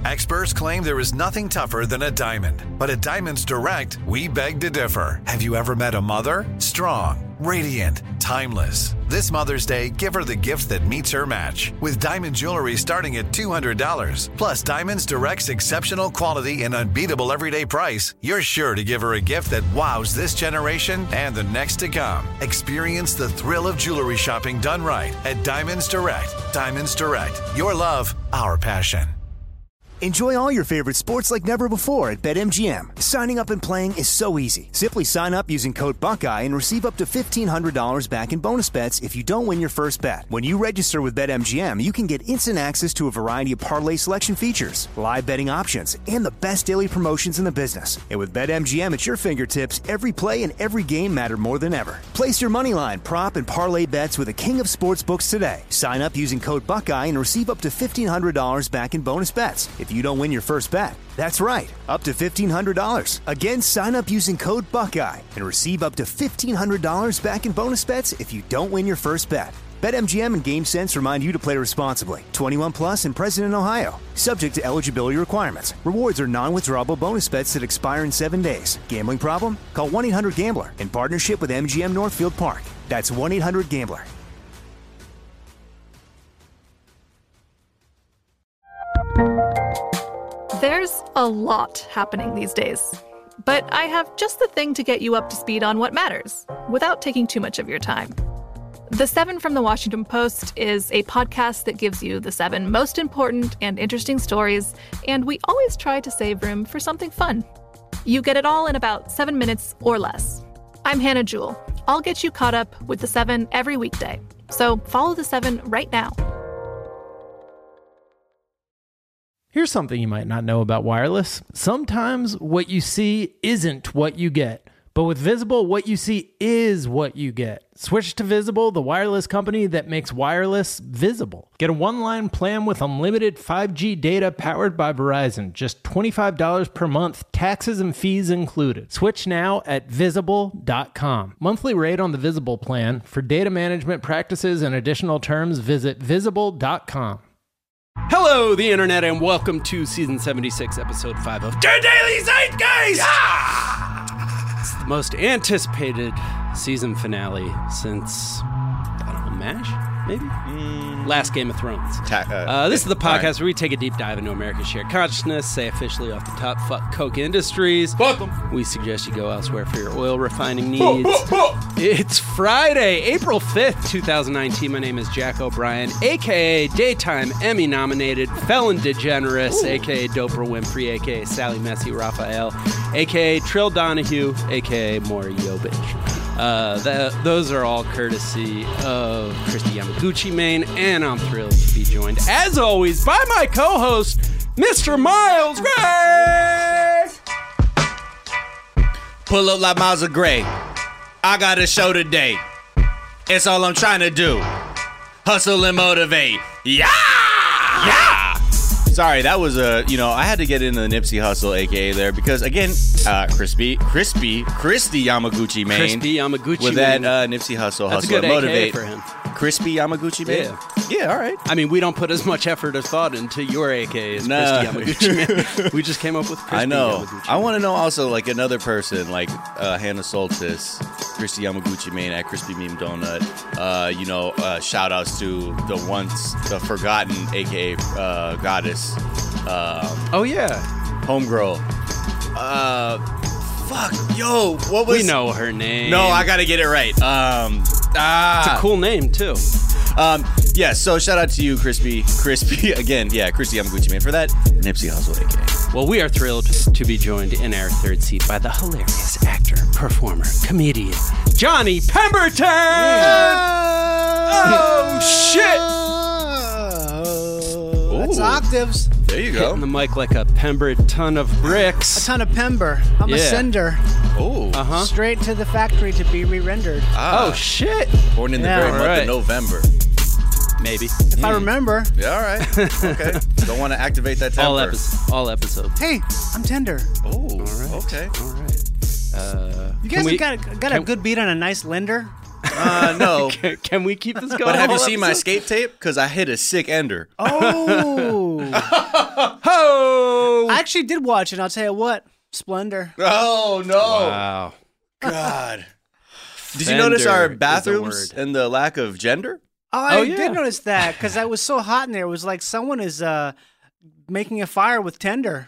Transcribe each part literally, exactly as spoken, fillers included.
Experts claim there is nothing tougher than a diamond. But at Diamonds Direct, we beg to differ. Have you ever met a mother? Strong, radiant, timeless. This Mother's Day, give her the gift that meets her match. With diamond jewelry starting at two hundred dollars. Plus Diamonds Direct's exceptional quality and unbeatable everyday price, you're sure to give her a gift that wows this generation and the next to come. Experience the thrill of jewelry shopping done right at Diamonds Direct. Diamonds Direct. Your love, our passion. Enjoy all your favorite sports like never before at BetMGM. Signing up and playing is so easy. Simply sign up using code Buckeye and receive up to fifteen hundred dollars back in bonus bets if you don't win your first bet. When you register with BetMGM, you can get instant access to a variety of parlay selection features, live betting options, and the best daily promotions in the business. And with BetMGM at your fingertips, every play and every game matter more than ever. Place your moneyline, prop, and parlay bets with the king of sportsbooks today. Sign up using code Buckeye and receive up to fifteen hundred dollars back in bonus bets if you don't win your first bet. That's right, up to fifteen hundred dollars. Again, sign up using code Buckeye and receive up to fifteen hundred dollars back in bonus bets if you don't win your first bet. BetMGM and GameSense remind you to play responsibly. twenty-one plus and present in Ohio. Subject to eligibility requirements. Rewards are non-withdrawable bonus bets that expire in seven days. Gambling problem? Call one eight hundred gambler in partnership with M G M Northfield Park. That's one eight hundred gambler. There's a lot happening these days, but I have just the thing to get you up to speed on what matters without taking too much of your time. The Seven from the Washington Post is a podcast that gives you the seven most important and interesting stories, and we always try to save room for something fun. You get it all in about seven minutes or less. I'm Hannah Jewell. I'll get you caught up with the seven every weekday, so follow the seven right now. Here's something you might not know about wireless. Sometimes what you see isn't what you get. But with Visible, what you see is what you get. Switch to Visible, the wireless company that makes wireless visible. Get a one-line plan with unlimited five G data powered by Verizon. Just twenty-five dollars per month, taxes and fees included. Switch now at visible dot com. Monthly rate on the Visible plan. For data management practices and additional terms, visit visible dot com. Hello, the internet, and welcome to season seventy-six, episode five of The Daily Zeitgeist! Yeah! It's the most anticipated season finale since, I don't know, MASH, maybe? Mm. Last Game of Thrones. Ta- uh, uh, this is the podcast right. where we take a deep dive into America's shared consciousness, say officially off the top, fuck Koch Industries. Fuck them. We suggest you go elsewhere for your oil refining needs. It's Friday, April fifth, twenty nineteen. My name is Jack O'Brien, a k a. Daytime Emmy-nominated Felon DeGeneres, Ooh. a k a. Doper Winfrey, a k a. Sally Messi Raphael, a k a. Trill Donahue, a k a. Maury Yovich. Uh, that, those are all courtesy of Christy Yamaguchi, Maine, and I'm thrilled to be joined, as always, by my co-host, Mister Miles Gray! Pull up like Miles Gray. I got a show today. It's all I'm trying to do. Hustle and motivate. Yeah! Yeah! Sorry, that was a, you know, I had to get into the Nipsey Hussle, a k a there, because, again, uh, Crispy, Crispy, Christy Yamaguchi, Maine. Crispy Yamaguchi, with that uh, Nipsey Hussle, That's Hustle a good and Motivate. A K A for him. Crispy Yamaguchi, Maine? Yeah. Yeah, all right. I mean, we don't put as much effort or thought into your A K A as nah. Crispy Yamaguchi, man. We just came up with Crispy I know. Yamaguchi. I want to know also, like, another person, like uh, Hannah Soltis, Christy Yamaguchi, Maine, at Crispy Meme Donut. Uh, you know, uh, shout-outs to the once, the forgotten, a k a. Uh, goddess. Um, oh, yeah. Homegirl. Uh, fuck, yo, what was... We know her name. No, I gotta get it right. Um, ah. It's a cool name, too. Um, yeah, so shout out to you, Crispy. Crispy, again, yeah, Christy Yamaguchi, man, for that Nipsey Hussle, a k a. Well, we are thrilled to be joined in our third seat by the hilarious actor, performer, comedian, Johnny Pemberton! Oh, shit! That's octaves. There you go. Hitting the mic like a Pember ton of bricks. A ton of Pember. I'm yeah. a sender. Oh. Uh-huh. Straight to the factory to be re-rendered. Ah. Oh, shit. Born in the yeah. very month right. of November. Maybe. If mm. I remember. Yeah, all right. Okay. Don't want to activate that temper. All, epi- all episodes. Hey, I'm tender. Oh, all right. Okay. All right. Uh, you guys we, got, got a good beat on a nice lender? Uh, no. can, can we keep this going? But have you seen my skate tape? Because I hit a sick ender. Oh. Ho! actually did watch it. I'll tell you what, Splendor. Oh no! Wow. God. Did you notice our Fender is the bathrooms word. and the lack of gender? Oh, I Oh, yeah. did notice that because I was so hot in there. It was like someone is uh, making a fire with tinder.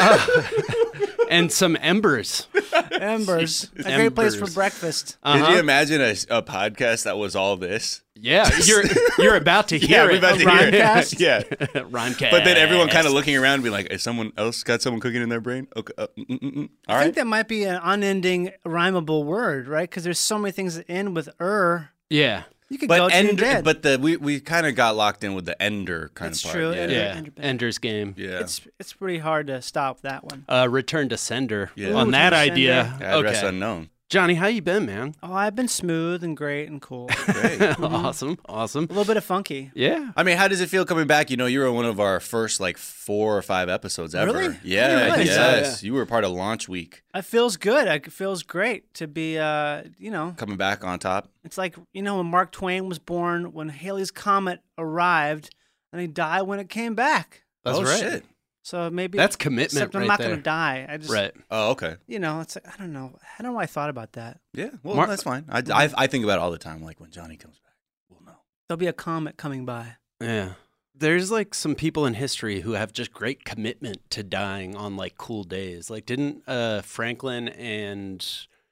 And some embers. Embers. A great place for Embers. breakfast. Uh-huh. Did you imagine a, a podcast that was all this? Yeah, you're you're about to hear Yeah, we're it. about to A hear it. rhymecast? Yeah. Rhymecast. But then everyone kind of looking around and be like, is someone else got someone cooking in their brain? Okay. Uh, mm, mm, mm. All I right. think that might be an unending rhymable word, right? Because there's so many things that end with er. Yeah. You could go But to your end, dead. but the we, we kind of got locked in with the ender kind That's of part. true, Yeah. Ender. Yeah. Ender- Ender's Game. Yeah. it's it's pretty hard to stop that one. Uh, Return to Sender. Yeah. On Ooh, that Return to idea. Sender. Address Okay. unknown. Johnny, how you been, man? Oh, I've been smooth and great and cool. Great. Awesome. Awesome. A little bit of funky. Yeah. I mean, how does it feel coming back? You know, you were one of our first like four or five episodes ever. Really? Yeah, Really? yes. You were part of launch week, It feels good. It feels great to be, uh, you know, coming back on top. it's like, you know, when Mark Twain was born, when Halley's Comet arrived, and he died when it came back. That's oh right. shit. So maybe That's commitment Except I'm right not there. going to die. I just, Right. Oh, okay. you know, it's like, I don't know. I don't know why I thought about that. Yeah. Well, Mar- that's fine. I, I I think about it all the time. Like when Johnny comes back, we'll know. There'll be a comet coming by. Yeah. There's like some people in history who have just great commitment to dying on like cool days. Like didn't uh, Franklin and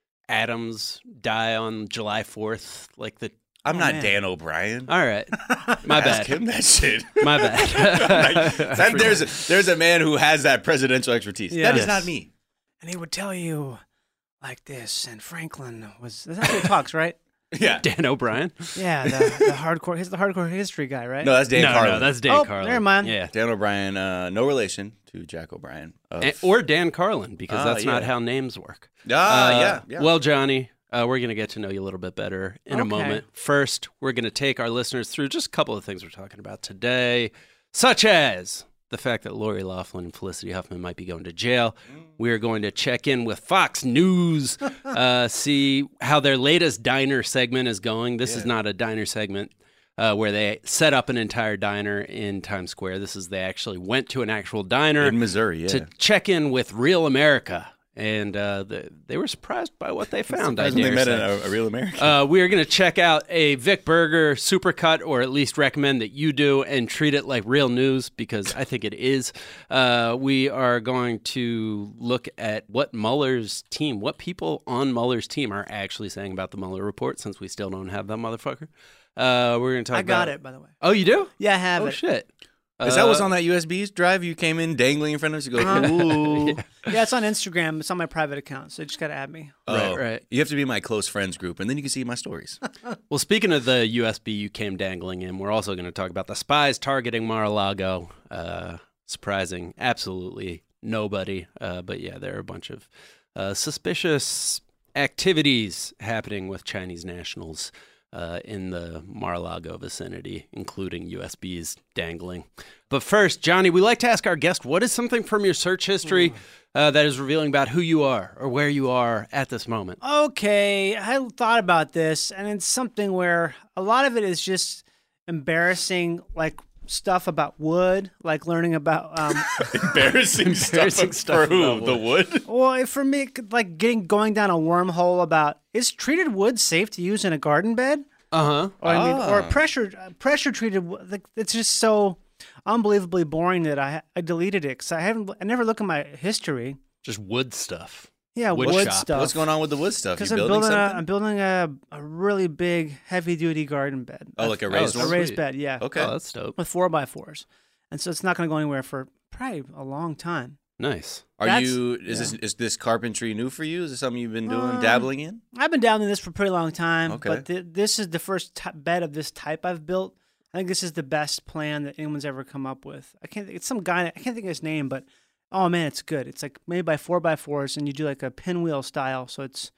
Adams die on July fourth? Like the I'm Oh, not man. Dan O'Brien. All right. My Ask bad. him that shit. My bad. That- there's a, there's a man who has that presidential expertise. Yeah. That is Yes. not me. And he would tell you like this. And Franklin was, that's how he talks, right? Yeah. Dan O'Brien? Yeah, the, the hardcore, he's the hardcore history guy, right? No, that's Dan no, Carlin. no, that's Dan Oh, Carlin. never mind. Yeah. Dan O'Brien. Uh, no relation to Jack O'Brien. Of, And- or Dan Carlin, because Ah, that's not yeah. how names work. ah, Uh, yeah, yeah. Well, Johnny, uh, we're going to get to know you a little bit better in a Okay. moment. First, we're going to take our listeners through just a couple of things we're talking about today, such as the fact that Lori Loughlin and Felicity Huffman might be going to jail. We are going to check in with Fox News, uh, see how their latest diner segment is going. This is not a diner segment uh, where they set up an entire diner in Times Square. This is they actually went to an actual diner in Missouri, yeah. to check in with Real America. And uh, the, they were surprised by what they found. I Surprising they dare met say. a, a real American. Uh, we are going to check out a Vic Berger supercut, or at least recommend that you do, and treat it like real news because I think it is. Uh, we are going to look at what Mueller's team, what people on Mueller's team are actually saying about the Mueller report, since we still don't have that motherfucker. Uh, we're going to talk I got about it, by the way. Oh, you do? Yeah, I have Oh, it. shit. Is that what's Uh, on that U S B drive you came in dangling in front of us? You go, Uh-huh. ooh. Yeah, it's on Instagram. It's on my private account, so you just got to add me. Oh, Right, right. You have to be my close friends group, and then you can see my stories. Well, speaking of the U S B you came dangling in, we're also going to talk about the spies targeting Mar-a-Lago. Uh, surprising, absolutely nobody. Uh, but yeah, there are a bunch of uh, suspicious activities happening with Chinese nationals uh, in the Mar-a-Lago vicinity, including U S Bs dangling. But first, Johnny, we like to ask our guest, what is something from your search history uh, that is revealing about who you are or where you are at this moment? Okay, I thought about this, and it's something where a lot of it is just embarrassing, like stuff about wood, like learning about. Um, Embarrassing, Embarrassing stuff, stuff for who? about The wood? well, for me, like getting going down a wormhole about is treated wood safe to use in a garden bed, Uh huh. or I mean, or Ah. pressure pressure treated. Like it's just so unbelievably boring that I I deleted it because I haven't. I never look at my history. Just wood stuff. Yeah, Wood wood, shop. stuff. What's going on with the wood stuff? You Because I'm building, building, a, something? I'm building a, a really big, heavy duty garden bed. oh, like a Oh, raised so a one? sweet. raised bed, yeah. Okay. Oh, that's dope. With four by fours. And so it's not going to go anywhere for probably a long time. Nice. Are That's- you? Is yeah. this is this carpentry new for you? Is this something you've been doing, Um, dabbling in? I've been down in this for a pretty long time, Okay. but th- this is the first t- bed of this type I've built. I think this is the best plan that anyone's ever come up with. I can't. It's some guy. I can't think of his name, but oh man, it's good. It's like made by four by fours, and you do like a pinwheel style, so it's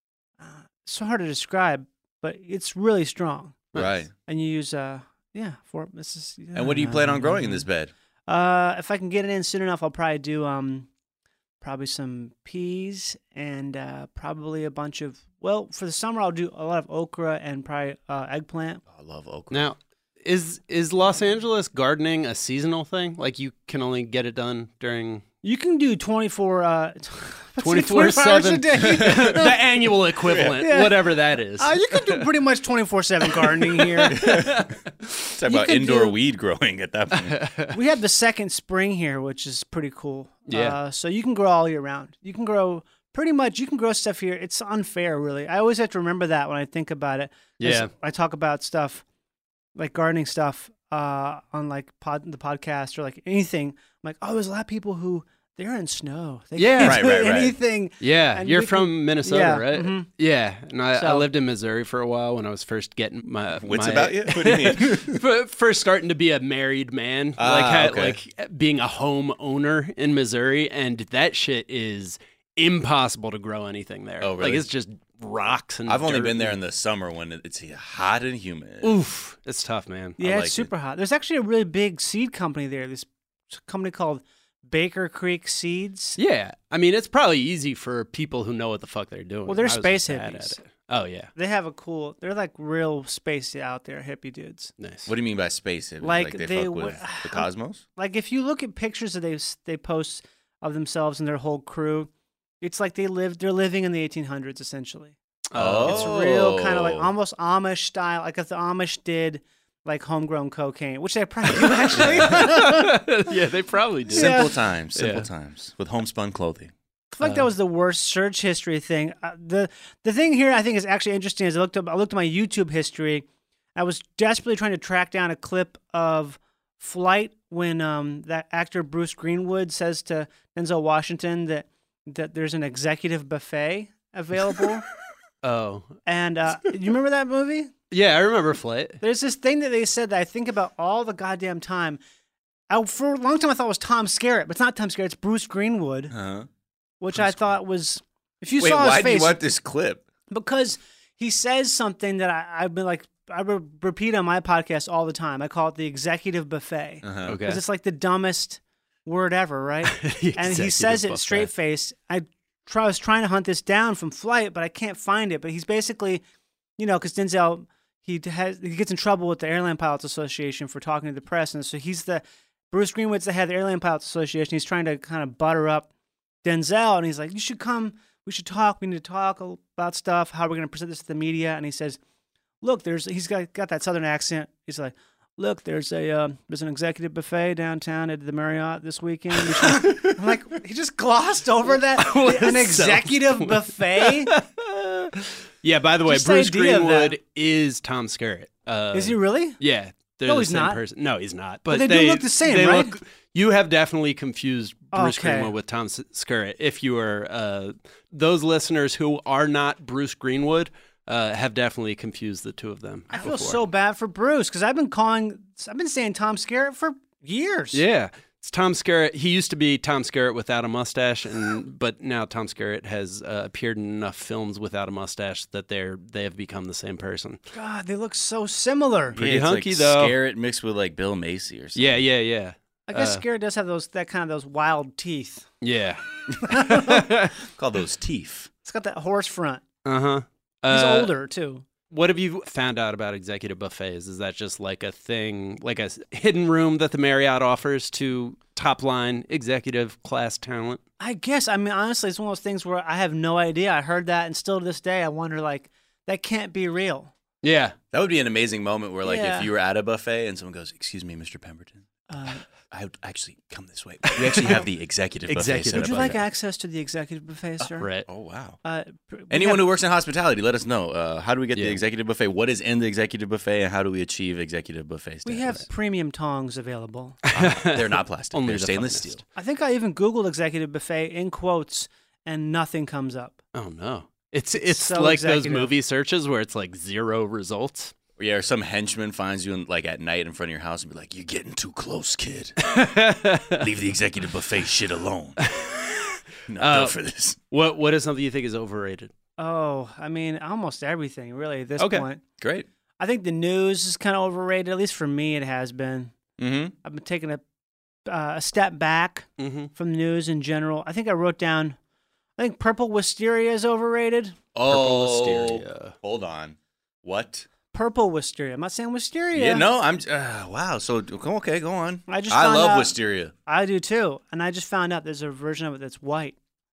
uh, so hard to describe, but it's really strong. Nice. Right. And you use uh yeah four. This is. And what do you plan on growing in this bed? Uh, if I can get it in soon enough, I'll probably do um, probably some peas and uh, probably a bunch of. Well, for the summer, I'll do a lot of okra and probably uh, eggplant. Oh, I love okra. Now, is is Los Angeles gardening a seasonal thing? Like you can only get it done during You can do twenty-four, uh, twenty-four hours a seven. day. The annual equivalent, Yeah. whatever that is. Uh, you can do pretty much twenty-four seven gardening here. Talk about could indoor do- weed growing at that point. We have the second spring here, which is pretty cool. Yeah. Uh, so you can grow all year round. You can grow pretty much. You can grow stuff here. It's unfair, really. I always have to remember that when I think about it. 'Cause Yeah. I talk about stuff like gardening stuff uh, on like pod, the podcast or like anything. I'm like, oh, there's a lot of people who they're in snow. They Yeah. can't Right, do right, right. anything. Yeah, And you're we from can- Minnesota, yeah, right? mhm. Yeah, and I, I So- lived in Missouri for a while when I was first getting my Wits my- about you? What do you mean? F- first starting to be a married man, Ah, like had, okay. like being a home owner in Missouri, and that shit is impossible to grow anything there. Oh, really? Like it's just rocks and I've only dirt been there in and- the summer when it's hot and humid. Oof, it's tough, man. Yeah, like it's it. super hot. There's actually a really big seed company there. This company called Baker Creek Seeds. Yeah, I mean it's probably easy for people who know what the fuck they're doing. Well, they're I was space just bad hippies. at it. Oh yeah, They have a cool. They're like real spacey out there hippie dudes. nice. What do you mean by space? Like, Like, they, they fuck with w- the cosmos? Like if you look at pictures that they they post of themselves and their whole crew, it's like they live. They're living in the eighteen hundreds essentially. Oh. It's real kind of like almost Amish style. Like if the Amish did like homegrown cocaine, which they probably do actually. Yeah, they probably do. Yeah. Simple times, simple Yeah. times with homespun clothing. I feel like that was the worst search history thing. Uh, the The thing here I think is actually interesting is I looked up. I looked at my YouTube history. I was desperately trying to track down a clip of Flight when um, that actor Bruce Greenwood says to Denzel Washington that that there's an executive buffet available. Oh, And uh, you remember that movie? yeah, I remember Flight. There's this thing that they said that I think about all the goddamn time. I, for a long time, I thought it was Tom Skerritt, but it's not Tom Skerritt. It's Bruce Greenwood, Huh? which I thought was. If you Wait, saw his why do face, you want this clip? because he says something that I, I've been like I re- repeat on my podcast all the time. I call it the executive buffet because Uh-huh. Okay. it's like the dumbest word ever, right? The and he executive says it buffet. straight face. I try, was trying to hunt this down from Flight, but I can't find it. But he's basically, you know, because Denzel he has he gets in trouble with the Airline Pilots Association for talking to the press, and so he's the Bruce Greenwood's the head of the Airline Pilots Association. He's trying to kind of butter up Denzel, and he's like, "You should come. We should talk. We need to talk about stuff. How we're going to present this to the media." And he says, "Look, there's he's got got that Southern accent. He's like." Look, there's a uh, there's an executive buffet downtown at the Marriott this weekend. We should-" I'm like, he just glossed over that an executive buffet. Yeah, by the way, Just the Bruce idea of Greenwood that. is Tom Skerritt. Uh, Is he really? Yeah. They're No, the he's same not. person. No, he's not. But But, they do look the same, they right? look- you have definitely confused Bruce Okay. Greenwood with Tom S- Skerritt. If you are uh, those listeners who are not Bruce Greenwood, uh, have definitely confused the two of them. I feel before. so bad for Bruce because I've been calling, I've been saying Tom Skerritt for years. Yeah. It's Tom Skerritt. He used to be Tom Skerritt without a mustache, and but now Tom Skerritt has uh, appeared in enough films without a mustache that they're they have become the same person. God, they look so similar. Pretty Yeah, it's hunky, like though. Scarrett mixed with like Bill Macy or something. Yeah, yeah, yeah, I guess Uh, Skerritt does have those that kind of those wild teeth. yeah. Call those teeth. It's got that horse front. Uh huh. He's uh, older too. What have you found out about executive buffets? Is that just like a thing, like a s- hidden room that the Marriott offers to top line executive class talent? I guess. I mean, honestly, it's one of those things where I have no idea. I heard that, and still to this day, I wonder like that can't be real. Yeah. That would be an amazing moment where, like, Yeah. if you were at a buffet and someone goes, "Excuse me, Mister Pemberton, Uh, I would actually come this way. We actually have the executive buffet Executive. set would up you like like that." access to the executive buffet, sir? Right. Oh wow! Uh, we Anyone have- who works in hospitality, let us know. Uh, how do we get Yeah. the executive buffet? What is in the executive buffet, and how do we achieve executive buffet status? we have premium tongs available. They're not plastic. Only They're the stainless finest. steel. I think I even Googled executive buffet in quotes, and nothing comes up. Oh no. It's it's So like those executive. movie searches where it's like zero results. Yeah, or some henchman finds you in, like at night in front of your house and be like, "You're getting too close, kid. Leave the executive buffet shit alone. Not Uh, built for this." What what is something you think is overrated? Oh, I mean, almost everything really at this Okay. point. Great. I think the news is kind of overrated. At least for me, it has been. Mm-hmm. I've been taking a uh, a step back Mm-hmm. from the news in general. I think I wrote down. I think purple wisteria is overrated. Oh, Wisteria. hold on. What? purple wisteria. I'm not saying wisteria. Yeah, no, I'm. Uh, wow. So okay, go on. I just I found love out- wisteria. I do too. And I just found out there's a version of it that's white.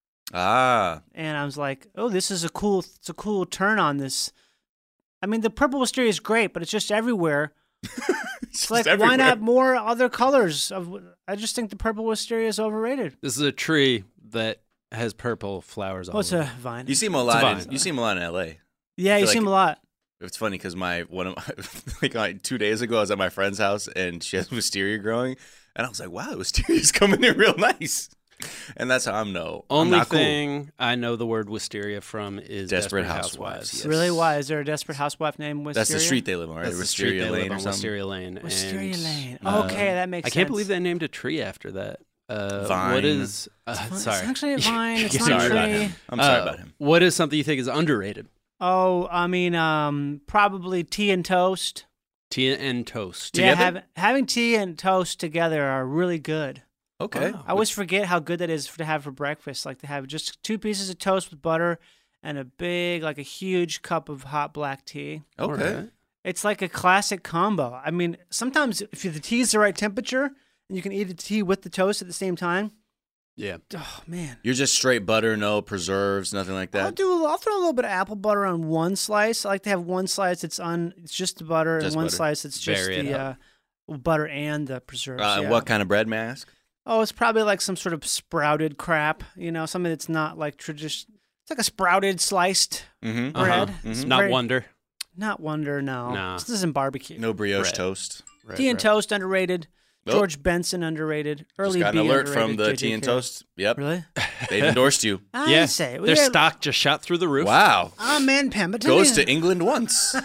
Ah, And I was like, oh, this is a cool, it's a cool turn on this. I mean, the purple wisteria is great, but it's just everywhere. It's like, why not more other colors? Of? I just think the purple wisteria is overrated. This is a tree that has purple flowers all What's over a vine? You see him a a lot. vine. In, you see him a lot in L A. yeah, you feel see like- them a lot. It's funny because my one of my like, like two days ago I was at my friend's house and she has wisteria growing, and I was like, wow, wisteria's coming in real nice. And that's how I'm no. I'm Only not cool. thing I know the word wisteria from is Desperate Desperate, Housewives, Housewives. yes. Really? Why? Is there a desperate housewife named Wisteria? That's the street they live on, right? That's the street Wisteria they Lane live or on, something. Wisteria Lane. Wisteria and, Lane. uh, Okay, that makes I sense. can't believe they named a tree after that. Uh, Vine. What is? Uh, It's sorry. actually a vine. It's Yeah, not a Sorry about tree. him. I'm sorry Uh, about him. What is something you think is underrated? Oh, I mean, um, probably tea and toast. Tea and toast. Yeah, Together? have, having tea and toast together are really good. Okay. Wow. I always forget how good that is to have for breakfast. Like to have just two pieces of toast with butter and a big, like a huge cup of hot black tea. Okay. Alright. It's like a classic combo. I mean, sometimes if the tea's the right temperature and you can eat the tea with the toast at the same time, Yeah. oh man. You're just straight butter, no preserves, nothing like I'll that. do. I'll throw a little bit of apple butter on one slice. I like to have one slice that's on. It's just the butter, Just and one butter. slice that's just Vary it the uh, up. butter and the preserves. Uh, yeah. and what kind of bread, may I ask? Oh, it's probably like some sort of sprouted crap. You know, something that's not like traditional. It's like a sprouted sliced Mm-hmm. bread. Uh-huh. It's Not very- Wonder. Not Wonder. No, No. this isn't barbecue. No brioche Bread. toast. Right, Tea and right. toast underrated. Nope. George Benson underrated. Early Just got B an alert underrated. from the J J tea and K. toast. Yep. Really? They've endorsed you. I Yeah. say we Their had- stock just shot through the roof. Wow. I'm in Pemberton. Goes to England once.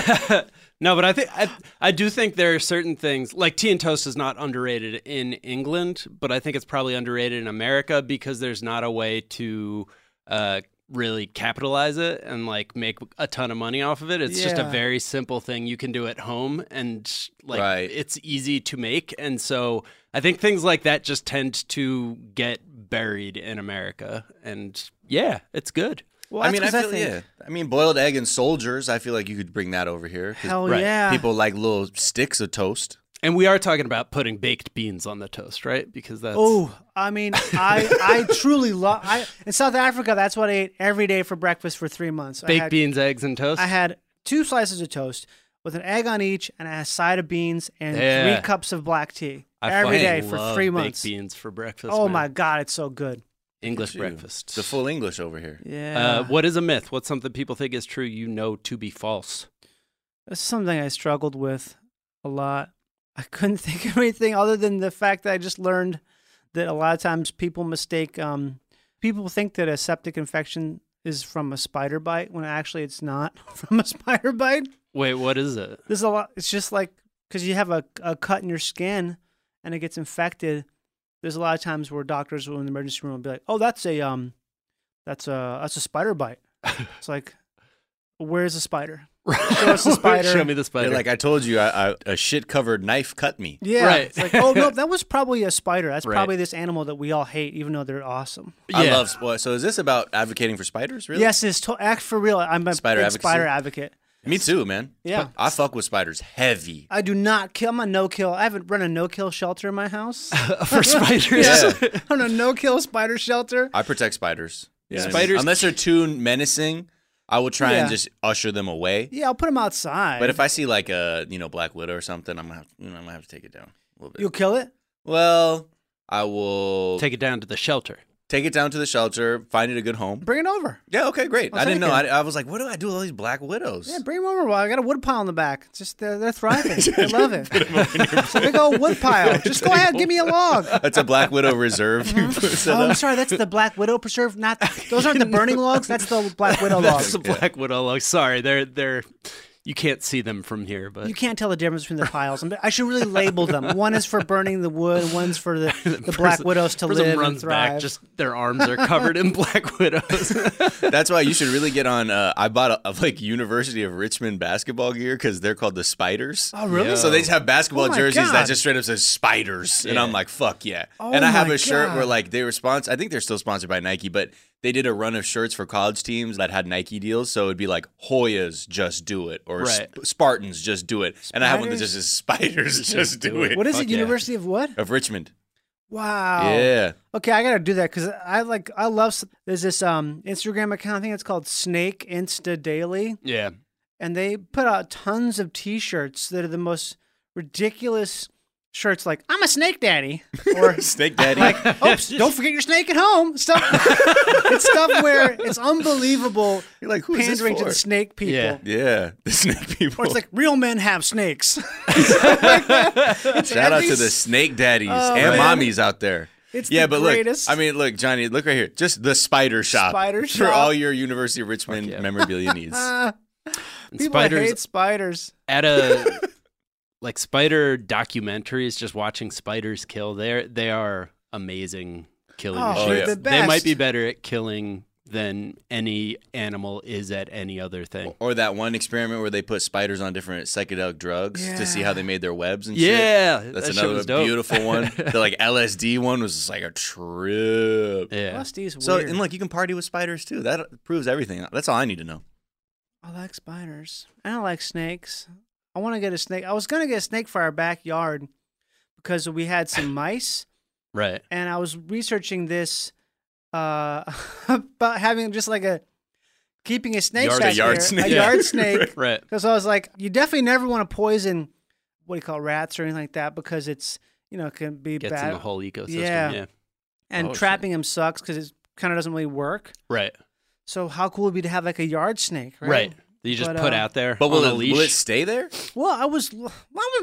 No, but I think I, I do think there are certain things like tea and toast is not underrated in England, but I think it's probably underrated in America because there's not a way to uh, really capitalize it and like make a ton of money off of it. It's just a Yeah. very simple thing you can do at home and like Right. it's easy to make. And so I think things like that just tend to get buried in America. And yeah, it's good. Well, I that's mean, I 'cause feel think- yeah. I mean, boiled egg and soldiers. I feel like you could bring that over here. 'cause Hell Right. yeah. People like little sticks of toast. And we are talking about putting baked beans on the toast, right? Because that's Oh, I mean, I I truly love. I in South Africa, that's what I ate every day for breakfast for three months. I baked had, beans, eggs, and toast. I had two slices of toast with an egg on each and a side of beans and Yeah. three cups of black tea I every day fucking for love three baked months. beans for breakfast. Oh man. my god, it's so good. English Shoot. breakfast. The full English over here. Yeah, Uh, what is a myth? What's something people think is true you know to be false? That's something I struggled with a lot. I couldn't think of anything other than the fact that I just learned that a lot of times people mistake. Um, people think that a septic infection is from a spider bite when actually it's not from a spider bite. Wait, what is it? There's a lot. It's just like because you have a, a cut in your skin and it gets infected. There's a lot of times where doctors will in the emergency room will be like, "Oh, that's a um, that's a that's a spider bite." It's like, where's the spider? Show us the spider. Show me the spider. They're like I told you, I, I, a shit covered knife cut me. Yeah, Right. It's like, oh no, that was probably a spider. That's Right. probably this animal that we all hate, even though they're awesome. I Yeah. love spo- So is this about advocating for spiders? Really? Yes, it's to- act for real. I'm a Spider big advocacy? spider advocate. Me too, man. Yeah. I fuck with spiders heavy. I do not kill. I'm a no kill. I haven't run a no kill shelter in my house. for spiders. Yeah. I'm a no kill spider shelter. I protect spiders. You know what I mean? Spiders- Unless they're too menacing, I will try Yeah. and just usher them away. Yeah, I'll put them outside. But if I see like a you know Black Widow or something, I'm gonna have, you know, I'm gonna have to take it down a little bit. you'll kill it. Well, I will take, Take it down to the shelter. it down to the shelter, find it a good home. Bring it over. Yeah, okay, great. I'll I didn't know. take I, I was like, what do I do with all these Black Widows? Yeah, bring them over. Well, I got a wood pile in the back. It's just they're, they're thriving. They love it. It's a big old wood pile. Just go ahead, give me a log. That's a Black Widow reserve. You set Oh, I'm up. sorry. That's the Black Widow preserve. Not those aren't the burning logs. That's the Black Widow That's logs. the Black Widow log. Sorry, they're they're you can't see them from here, but You can't tell the difference between the piles. I'm- I should really label them. One is for burning the wood. One's for the, the Black person- Widows to person live runs and thrive. back, just their arms are covered in Black Widows. That's why you should really get on. Uh, I bought a, a like University of Richmond basketball gear because they're called the Spiders. Oh, really? Yeah. So they just have basketball Oh my jerseys that God. just straight up says Spiders, and Yeah. I'm like, fuck yeah. Oh and I have my a shirt God. where like they were sponsored. I think they're still sponsored by Nike, but they did a run of shirts for college teams that had Nike deals. So it'd be like Hoyas just do it, or Right. Sp- Spartans just do it. And I have one that Spiders? just says Spiders just do it. What is Fuck it? yeah. University of what? Of Richmond. Wow. Yeah. Okay, I gotta do that because I like I love. s- There's this um Instagram account. I think it's called Snake Insta Daily, Yeah. and they put out tons of T-shirts that are the most ridiculous shirts. Like I'm a snake daddy, or Snake Daddy. like, oops, don't forget your snake at home. Stuff. It's stuff where it's unbelievable. You're like, who is this pandering to for? the snake people. Yeah. yeah. The snake people. Or it's like real men have snakes. Shout out to every the s- snake daddies Oh, and man. mommies out there. It's yeah, the but greatest. look, I mean, look, Johnny, look right here. Just the Spider Shop. Spider For Shop. all your University of Richmond yeah. memorabilia needs. Uh, And people spiders hate spiders. at a like spider documentaries, just watching spiders kill. They they are amazing killing Oh, machines. they're yeah. the They might best. be better at killing than any animal is at any other thing. Or that one experiment where they put spiders on different psychedelic drugs to see Yeah. how they made their webs and shit. Yeah, That's that shit another was dope. beautiful one. The like L S D one was just like a trip. Yeah, L S D is So weird. and look, you can party with spiders too. That proves everything. That's all I need to know. I like spiders. I don't like snakes. I want to get a snake. I was gonna get a snake for our backyard because we had some mice, right. and I was researching this uh, about having just like a keeping a snake Yard- back a yard there, snake. a Yeah. yard snake. Right. Because I was like, you definitely never want to poison what do you call rats or anything like that because it's you know it can be Gets bad. in the whole ecosystem. Yeah. Yeah. and Oh, trapping them sucks because it kind of doesn't really work. Right. So how cool would it be to have like a yard snake, right? Right. That you just But, put uh, out there But will on a it, leash. will it stay there? Well, I was, well,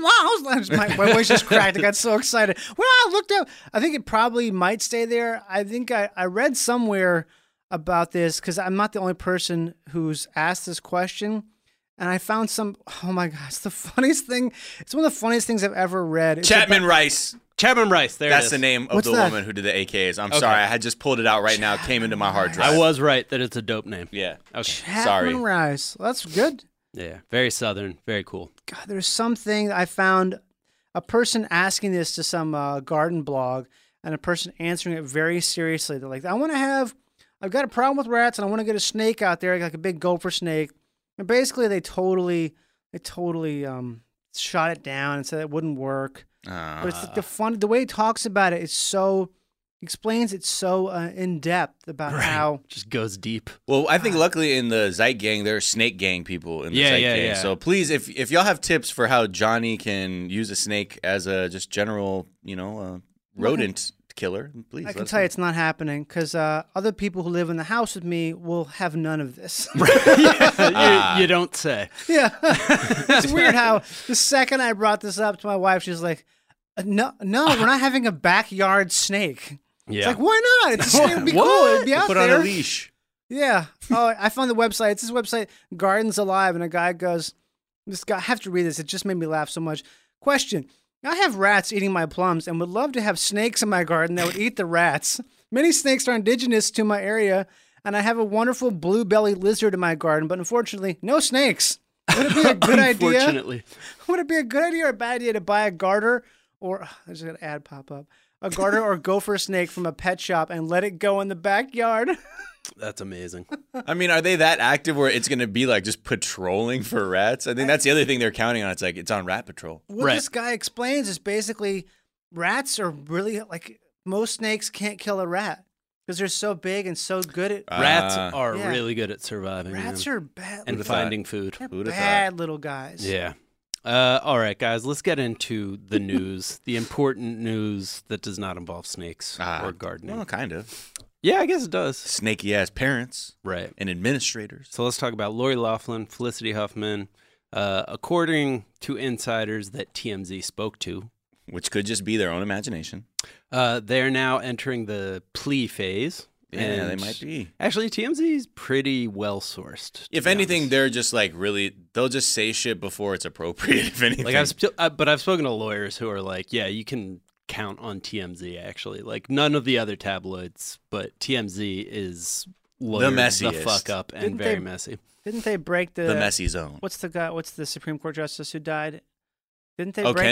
I was, my, my voice just cracked. I got so excited. Well, I looked up. I think it probably might stay there. I think I, I read somewhere about this because I'm not the only person who's asked this question. And I found some, oh my gosh, the funniest thing. It's one of the funniest things I've ever read. It's Chapman about- Rice. Chapman Rice. There it That's is. the name of What's the that? woman who did the A Ks. I'm Okay. sorry, I had just pulled it out right now. It came into my hard drive. I was right that it's a dope name. Yeah. Okay. Chapman Sorry. Rice. Well, that's good. Yeah. Very southern. Very cool. God, there's something I found a person asking this to some uh, garden blog and a person answering it very seriously. They're like, I want to have, I've got a problem with rats and I want to get a snake out there, like a big gopher snake. And basically they totally, they totally um, shot it down and said it wouldn't work. Uh, But it's like the fun, the way he talks about it is so, explains it so uh, in depth about how. Just goes deep. well, I think luckily in the Zeit gang, there are snake gang people in the Yeah, Zeit yeah, gang. yeah. So please, if if y'all have tips for how Johnny can use a snake as a just general, you know, uh, rodent killer, please. I let can us tell you know. it's not happening because uh, other people who live in the house with me will have none of this. you, you don't say. Yeah. It's weird how the second I brought this up to my wife, she's like, "Uh, no, no, we're not having a backyard snake. Yeah. It's like, why not? It's, it'd be cool. What? It'd be out Put there. on a leash. Yeah. Oh, I found the website. It's this website, Gardens Alive, and a guy goes, this guy, I have to read this. It just made me laugh so much. Question. I have rats eating my plums and would love to have snakes in my garden that would eat the rats. Many snakes are indigenous to my area, and I have a wonderful blue-bellied lizard in my garden, but unfortunately, no snakes. Would it be a good idea? Unfortunately. Would it be a good idea or a bad idea to buy a garter or I just got an ad pop up? A garter or gopher snake from a pet shop and let it go in the backyard? That's amazing. I mean, are they that active where it's going to be like just patrolling for rats? I think that's the other thing they're counting on. It's like it's on rat patrol. What Right. this guy explains is basically rats are really like most snakes can't kill a rat because they're so big and so good at Rats Uh, are yeah. really good at surviving. rats man. are bad. and Who'da finding food. they're Who'da bad little guys. Yeah. Uh, all right, guys, let's get into the news, the important news that does not involve snakes Ah, or gardening. Well, kind of. Yeah, I guess it does. Snaky ass parents Right. and administrators. So let's talk about Lori Loughlin, Felicity Huffman. Uh, according to insiders that T M Z spoke to, Which could just be their own imagination. uh, they're now entering the plea phase. Yeah, and they might be. Actually, T M Z is pretty well sourced. to If be anything, honest. they're just like really, they'll just say shit before it's appropriate, if anything. like I've, sp- uh, but I've spoken to lawyers who are like, yeah, you can count on T M Z. Actually, like none of the other tabloids, but T M Z is lawyered the messiest. fuck up and Didn't very they- messy. Didn't they break the, the messy zone. What's the guy? What's the Supreme Court justice who died? Didn't they Oh, break Kennedy? that?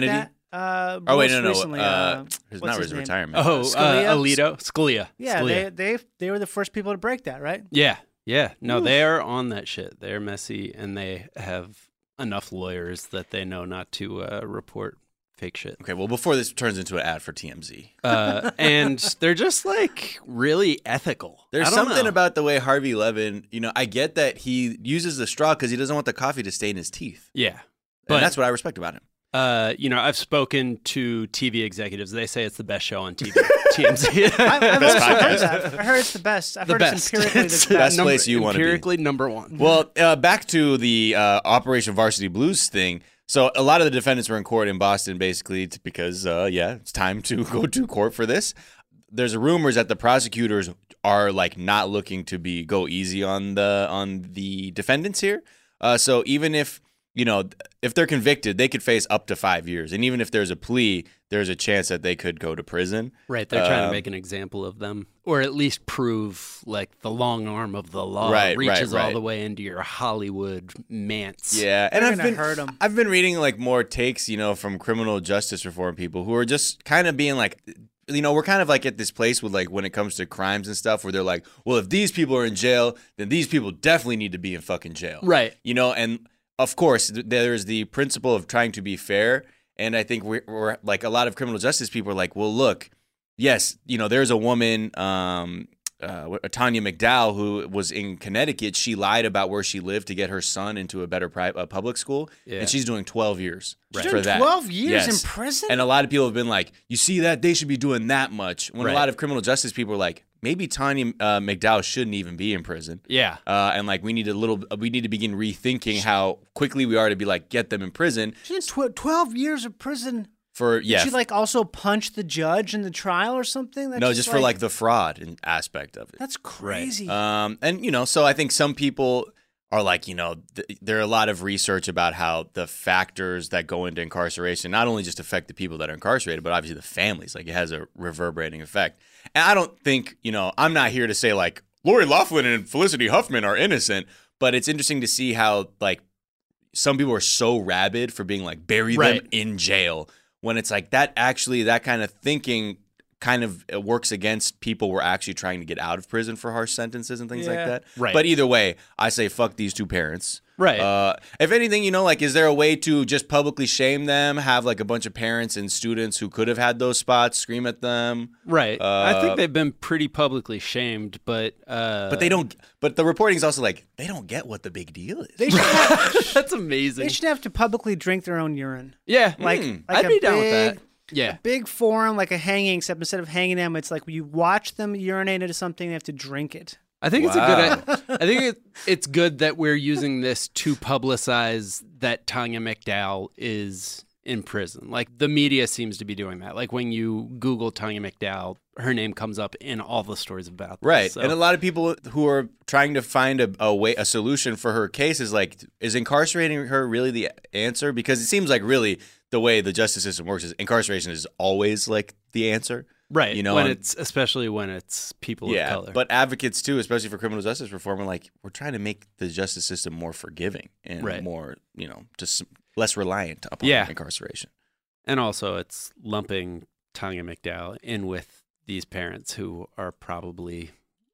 Uh, Oh wait, most no, no, recently, uh, uh, his, what's not his his name? retirement. Oh, uh, Scalia? Alito, Scalia. Yeah, Scalia. they they they were the first people to break that, right? Yeah, yeah. No, they're on that shit. They're messy, and they have enough lawyers that they know not to uh, report fake shit. Okay, well, before this turns into an ad for T M Z, Uh, and they're just like really ethical. there's I don't something know. about the way Harvey Levin. You know, I get that he uses the straw because he doesn't want the coffee to stain his teeth, yeah. but But that's what I respect about him. uh, you know, I've spoken to T V executives. They say it's the best show on T V. T M Z. I've, I've Best also heard podcast. that. I heard it's the best. I've the heard best. it's empirically It's the Best best. place you wanna be. Empirically number one. Well, uh, back to the uh, Operation Varsity Blues thing. So a lot of the defendants were in court in Boston, basically t- because, uh, yeah, it's time to go to court for this. There's rumors that the prosecutors are like not looking to be go easy on the on the defendants here. Uh, so even if you know if they're convicted, they could face up to five years, and even if there's a plea, there's a chance that they could go to prison. Right, they're trying to Um, make an example of them, or at least prove like the long arm of the law Right, right, reaches all right. the way into your Hollywood manse. Yeah, and They're I've gonna been hurt 'em. I've been reading like more takes, you know, from criminal justice reform people who are just kind of being like, you know, we're kind of like at this place with like when it comes to crimes and stuff where they're like, well, if these people are in jail, then these people definitely need to be in fucking jail. Right. You know, and of course th- there's the principle of trying to be fair, and I think we're, we're like a lot of criminal justice people are like, well, look, yes, you know, there's a woman, um, uh, what- Tanya McDowell, who was in Connecticut. She lied about where she lived to get her son into a better pri- uh, public school, Yeah. and she's doing twelve years She's for doing that. twelve years Yes. in prison? And a lot of people have been like, you see that? They should be doing that much. When Right. a lot of criminal justice people are like, maybe Tanya uh, McDowell shouldn't even be in prison. Yeah. Uh, and like we need a little, we need to begin rethinking how quickly we are to be like, get them in prison She's in tw- twelve years of prison. for, yeah. Did she like also punch the judge in the trial or something? That's no, just for like the fraud and aspect of it. That's crazy. Um, and you know, so I think some people are like, you know, th- there are a lot of research about how the factors that go into incarceration not only just affect the people that are incarcerated, but obviously the families. Like it has a reverberating effect. And I don't think, you know, I'm not here to say like Lori Loughlin and Felicity Huffman are innocent, but it's interesting to see how like some people are so rabid for being like bury Right. them in jail when it's like that actually that kind of thinking kind of works against people who are actually trying to get out of prison for harsh sentences and things like Yeah. that. Right. But either way, I say fuck these two parents. Right. Uh, if anything, you know, like, is there a way to just publicly shame them? Have like a bunch of parents and students who could have had those spots scream at them? Right. I Uh, think they've been pretty publicly shamed, but uh, But they don't. But the reporting is also like they don't get what the big deal is. They should have, that's amazing. they should have to publicly drink their own urine. yeah, Like, Mm. like I'd a be down big, with that. Yeah. big forum, like a hanging, except instead of hanging them, it's like you watch them urinate into something, they have to drink it. I think it's Wow. a good. I think it, it's good that we're using this to publicize that Tanya McDowell is in prison. Like the media seems to be doing that. Like when you Google Tanya McDowell, her name comes up in all the stories about this. Right. So- And a lot of people who are trying to find a, a way, a solution for her case is like, is incarcerating her really the answer? Because it seems like really the way the justice system works is incarceration is always like the answer. right. You know, when and- it's especially when it's people yeah. of color. But advocates too, especially for criminal justice reform, are like, we're trying to make the justice system more forgiving and Right. more, you know, just less reliant upon Yeah. incarceration. And also, it's lumping Tanya McDowell in with these parents who are probably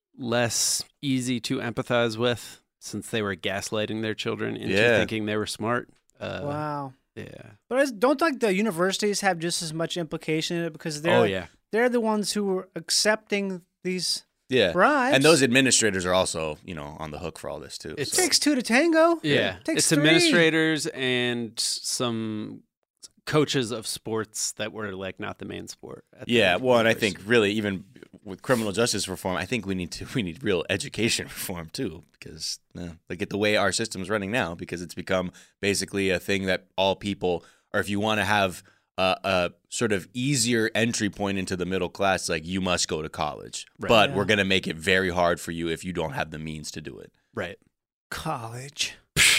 less easy to empathize with since they were gaslighting their children into Yeah. thinking they were smart. Uh, Wow. Yeah. But is- don't like the universities have just as much implication in it because they're Oh, yeah. they're the ones who are accepting these Yeah. bribes. And those administrators are also, you know, on the hook for all this too. It's- It so. takes two to tango. Yeah. It takes It's three. administrators and some coaches of sports that were like not the main sport. at the Yeah, well, and I university. think really even with criminal justice reform, I think we need to we need real education reform too, because uh, like at the way our system's running now, because it's become basically a thing that all people, or if you want to have a, a sort of easier entry point into the middle class, like you must go to college, Right. but Yeah. we're gonna make it very hard for you if you don't have the means to do it. Right. College.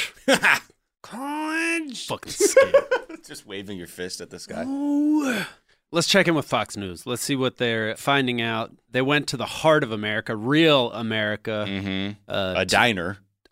College. Fucking scary. Just waving your fist at the sky. Let's check in with Fox News. Let's see what they're finding out. They went to the heart of America, real America. Mm-hmm. Uh, A diner. a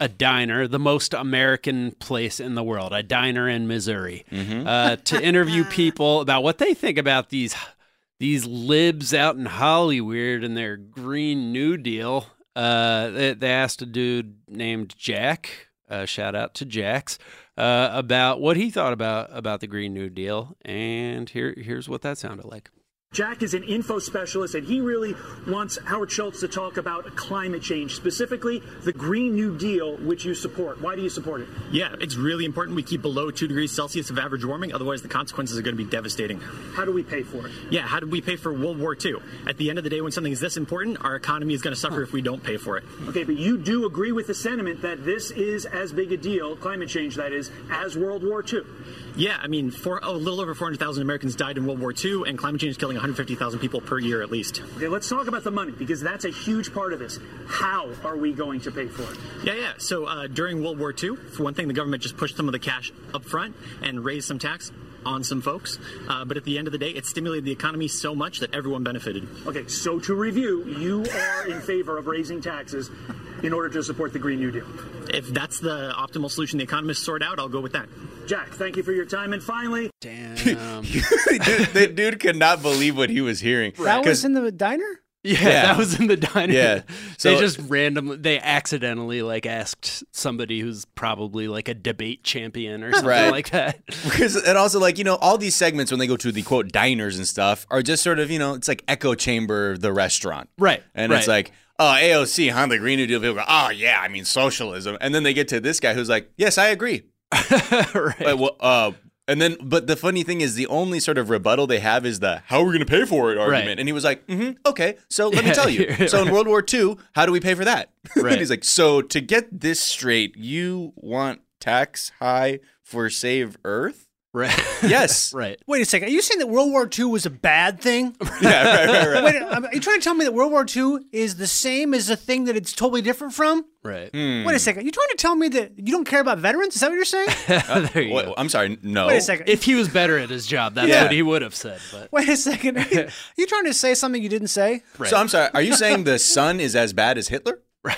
a diner, the most American place in the world, a diner in Missouri, mm-hmm. uh, to interview people about what they think about these these libs out in Hollywood and their Green New Deal. Uh, they, they asked a dude named Jack, uh, shout out to Jax, uh, about what he thought about, about the Green New Deal. And here here's what that sounded like. Jack is an info specialist, and he really wants Howard Schultz to talk about climate change, specifically the Green New Deal, which you support. Why do you support it? Yeah, it's really important we keep below two degrees Celsius of average warming. Otherwise, the consequences are going to be devastating. How do we pay for it? Yeah, how did we pay for World War Two? At the end of the day, when something is this important, our economy is going to suffer huh. if we don't pay for it. Okay, but you do agree with the sentiment that this is as big a deal, climate change that is, as World War Two? Yeah, I mean, for, oh, a little over four hundred thousand Americans died in World War Two, and climate change is killing one hundred fifty thousand people per year at least. Okay, let's talk about the money, because that's a huge part of this. How are we going to pay for it? Yeah, yeah. So uh, during World War Two, for one thing, the government just pushed some of the cash up front and raised some tax on some folks. Uh, but at the end of the day, it stimulated the economy so much that everyone benefited. Okay, so to review, you are in favor of raising taxes in order to support the Green New Deal. If that's the optimal solution the economists sort out, I'll go with that. Jack, thank you for your time. And finally... Damn. dude, the dude could not believe what he was hearing. That was in the diner? Yeah, Yeah. that was in the diner. Yeah. So- they just randomly, they accidentally like asked somebody who's probably like a debate champion or something Right. like that. Because, and also, like, you know, all these segments when they go to the, quote, diners and stuff are just sort of, you know, it's like echo chamber, the restaurant. Right. And right. it's like, oh, A O C, huh? The Green New Deal. People go, oh, yeah, I mean, socialism. And then they get to this guy who's like, yes, I agree. right. But, well, uh, and then, but the funny thing is, the only sort of rebuttal they have is the "how are we going to pay for it" argument. Right. And he was like, mm-hmm, "Okay, so let me tell you. So in World War Two, how do we pay for that?" Right. And he's like, "So to get this straight, you want tax high for Save Earth?" Right. Yes. Right. Wait a second. Are you saying that World War Two was a bad thing? Yeah. Right. Right. Right. Wait, are you trying to tell me that World War Two is the same as the thing that it's totally different from? Right. Hmm. Wait a second. You're trying to tell me that you don't care about veterans? Is that what you're saying? there you Wait, go. I'm sorry. No. Wait a second. If he was better at his job, that's Yeah. what he would have said. But Wait a second. Are you, are you trying to say something you didn't say? right. So I'm sorry. Are you saying the sun is as bad as Hitler?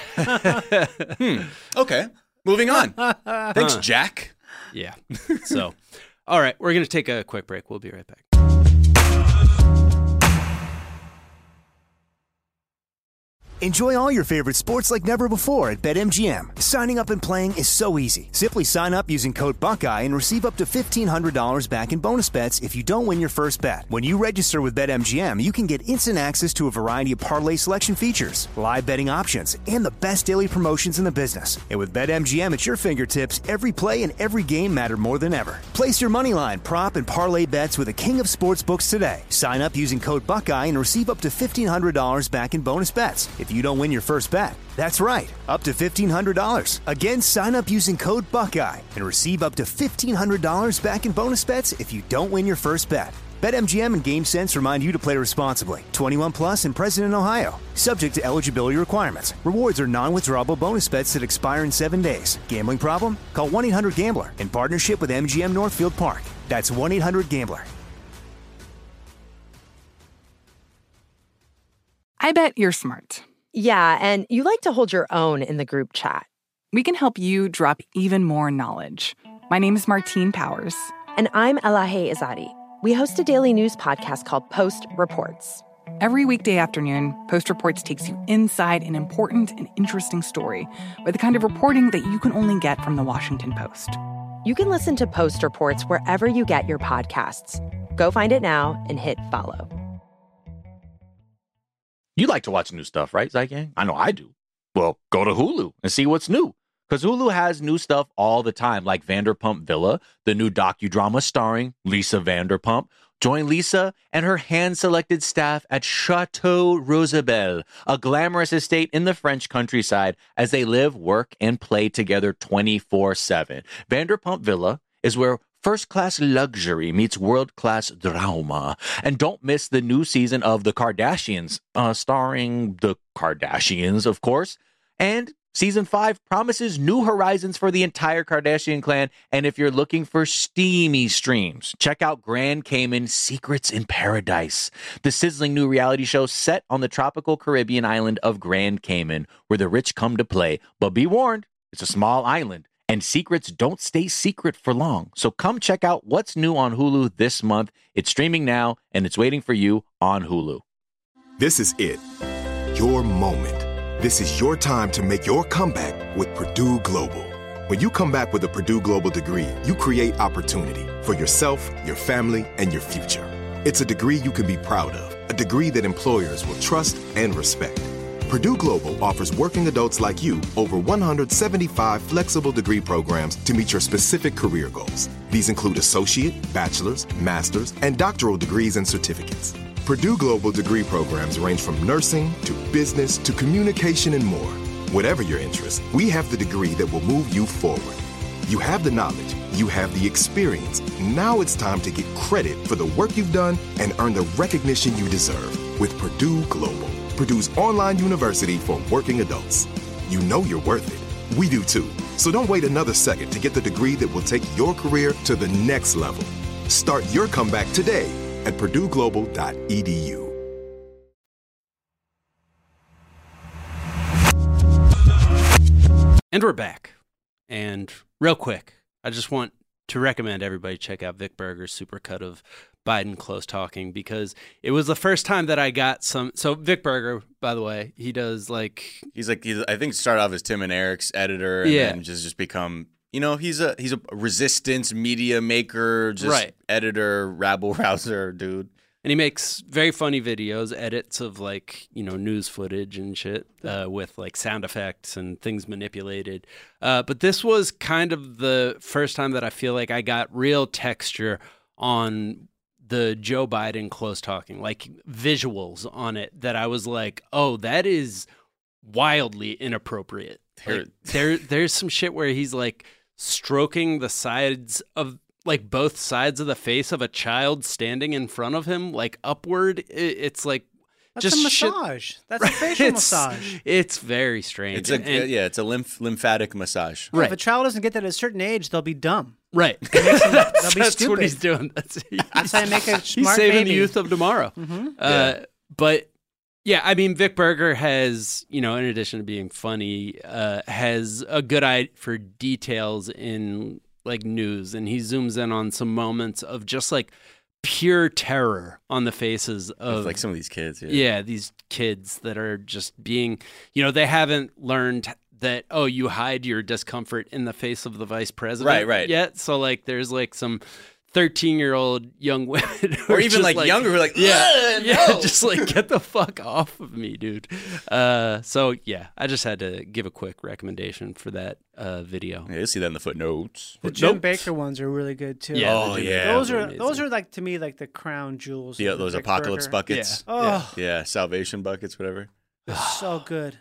hmm. Okay. Moving on. Thanks, Jack. yeah. So, all right, we're going to take a quick break. We'll be right back. Enjoy all your favorite sports like never before at BetMGM. Signing up and playing is so easy. Simply sign up using code Buckeye and receive up to fifteen hundred dollars back in bonus bets if you don't win your first bet. When you register with BetMGM, you can get instant access to a variety of parlay selection features, live betting options, and the best daily promotions in the business. And with BetMGM at your fingertips, every play and every game matter more than ever. Place your moneyline, prop, and parlay bets with the king of sportsbooks today. Sign up using code Buckeye and receive up to fifteen hundred dollars back in bonus bets if you don't win your first bet. That's right, up to fifteen hundred dollars. Again, sign up using code Buckeye and receive up to fifteen hundred dollars back in bonus bets if you don't win your first bet. BetMGM and GameSense remind you to play responsibly. twenty-one plus and present in Ohio. Subject to eligibility requirements. Rewards are non-withdrawable bonus bets that expire in seven days. Gambling problem? Call one eight hundred gambler in partnership with M G M Northfield Park. That's one eight hundred gambler. I bet you're smart. Yeah, and you like to hold your own in the group chat. We can help you drop even more knowledge. My name is Martine Powers. And I'm Elahe Izadi. We host a daily news podcast called Post Reports. Every weekday afternoon, Post Reports takes you inside an important and interesting story with the kind of reporting that you can only get from the Washington Post. You can listen to Post Reports wherever you get your podcasts. Go find it now and hit follow. You like to watch new stuff, right, Zygang? I know I do. Well, go to Hulu and see what's new. Because Hulu has new stuff all the time, like Vanderpump Villa, the new docudrama starring Lisa Vanderpump. Join Lisa and her hand-selected staff at Chateau Rosabelle, a glamorous estate in the French countryside, as they live, work, and play together twenty-four seven. Vanderpump Villa is where first-class luxury meets world-class drama. And don't miss the new season of The Kardashians, uh, starring the Kardashians, of course. And season five promises new horizons for the entire Kardashian clan. And if you're looking for steamy streams, check out Grand Cayman Secrets in Paradise, the sizzling new reality show set on the tropical Caribbean island of Grand Cayman, where the rich come to play. But be warned, It's a small island, and secrets don't stay secret for long. So come check out what's new on Hulu this month. It's streaming now, and it's waiting for you on Hulu. This is it. Your moment. This is your time to make your comeback with Purdue Global. When you come back with a Purdue Global degree, you create opportunity for yourself, your family, and your future. It's a degree you can be proud of, a degree that employers will trust and respect. Purdue Global offers working adults like you over one hundred seventy-five flexible degree programs to meet your specific career goals. These include associate, bachelor's, master's, and doctoral degrees and certificates. Purdue Global degree programs range from nursing to business to communication and more. Whatever your interest, we have the degree that will move you forward. You have the knowledge, you have the experience. Now it's time to get credit for the work you've done and earn the recognition you deserve with Purdue Global, Purdue's online university for working adults. You know you're worth it. We do too. So don't wait another second to get the degree that will take your career to the next level. Start your comeback today at purdue global dot e d u. And we're back. And real quick, I just want to recommend everybody check out Vic Berger's supercut of Biden close talking, because it was the first time that I got some. So Vic Berger, by the way, he does like he's like he's, I think started off as Tim and Eric's editor, and yeah. then just just become you know he's a he's a resistance media maker, just right. editor, rabble rouser dude. And he makes very funny videos, edits of like, you know, news footage and shit uh, with like sound effects and things manipulated. Uh, but this was kind of the first time that I feel like I got real texture on the Joe Biden close talking, like visuals on it that I was like, oh, that is wildly inappropriate. Like, there, there's some shit where he's like stroking the sides of like both sides of the face of a child standing in front of him, like upward. It, it's like That's just a massage. shit. That's a facial it's, massage. It's very strange. It's a and, yeah, it's a lymph, lymphatic massage. Yeah, right. If a child doesn't get that at a certain age, they'll be dumb. Right. Them, that's they'll be that's stupid. what he's doing. That's, That's how you make a he's smart saving baby. the youth of tomorrow. Mm-hmm. Uh, Yeah. But yeah, I mean, Vic Berger has, you know, in addition to being funny, uh, has a good eye for details in like news, and he zooms in on some moments of just like pure terror on the faces of like some of these kids. Yeah. yeah, these kids that are just being, you know, they haven't learned that, oh, you hide your discomfort in the face of the vice president Right, right. yet. So like there's like some thirteen-year-old young women who Or are even just like, younger who are like, yeah, "Ugh, yeah, no." just like get the fuck off of me, dude. Uh, so yeah, I just had to give a quick recommendation for that uh, video. Yeah, you'll see that in the footnotes. The Jim Notes. Baker ones are really good too. Yeah, Oh, the Jim yeah. Baker those ones are amazing. those are like to me like the crown jewels. Yeah, of the those Vic apocalypse Berger. buckets. Oh, Yeah, salvation buckets, whatever. they're so good.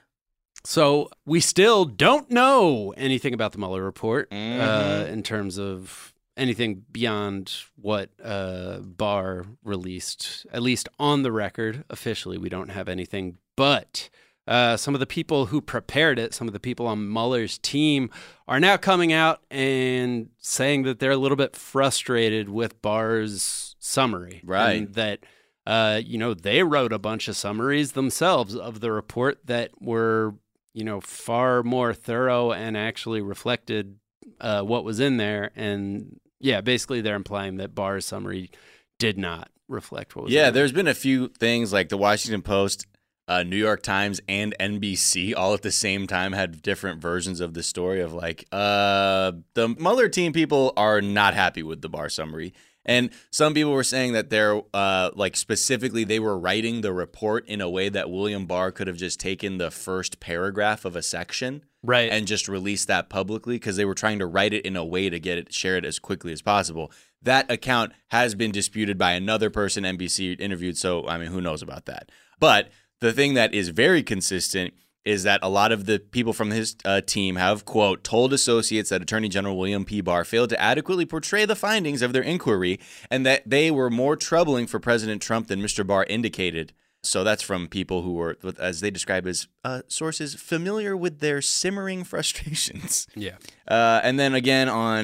So we still don't know anything about the Mueller report uh, Mhm. in terms of anything beyond what uh, Barr released, at least on the record. Officially, we don't have anything. But uh, some of the people who prepared it, some of the people on Mueller's team, are now coming out and saying that they're a little bit frustrated with Barr's summary. Right. And that, uh, you know, they wrote a bunch of summaries themselves of the report that were, you know, far more thorough and actually reflected uh, what was in there. And yeah, basically they're implying that Barr's summary did not reflect what was Yeah, in there. there's been a few things like the Washington Post, uh, New York Times, and N B C all at the same time had different versions of the story of like, uh, the Mueller team people are not happy with the Barr summary. And some people were saying that they're uh, like specifically they were writing the report in a way that William Barr could have just taken the first paragraph of a section right. and just released that publicly because they were trying to write it in a way to get it share it as quickly as possible. That account has been disputed by another person N B C interviewed, so I mean, who knows about that? But the thing that is very consistent is that a lot of the people from his uh, team have, quote, told associates that Attorney General William P. Barr failed to adequately portray the findings of their inquiry and that they were more troubling for President Trump than Mister Barr indicated. So that's from people who were, as they describe as uh, sources, familiar with their simmering frustrations. Yeah. Uh, and then again on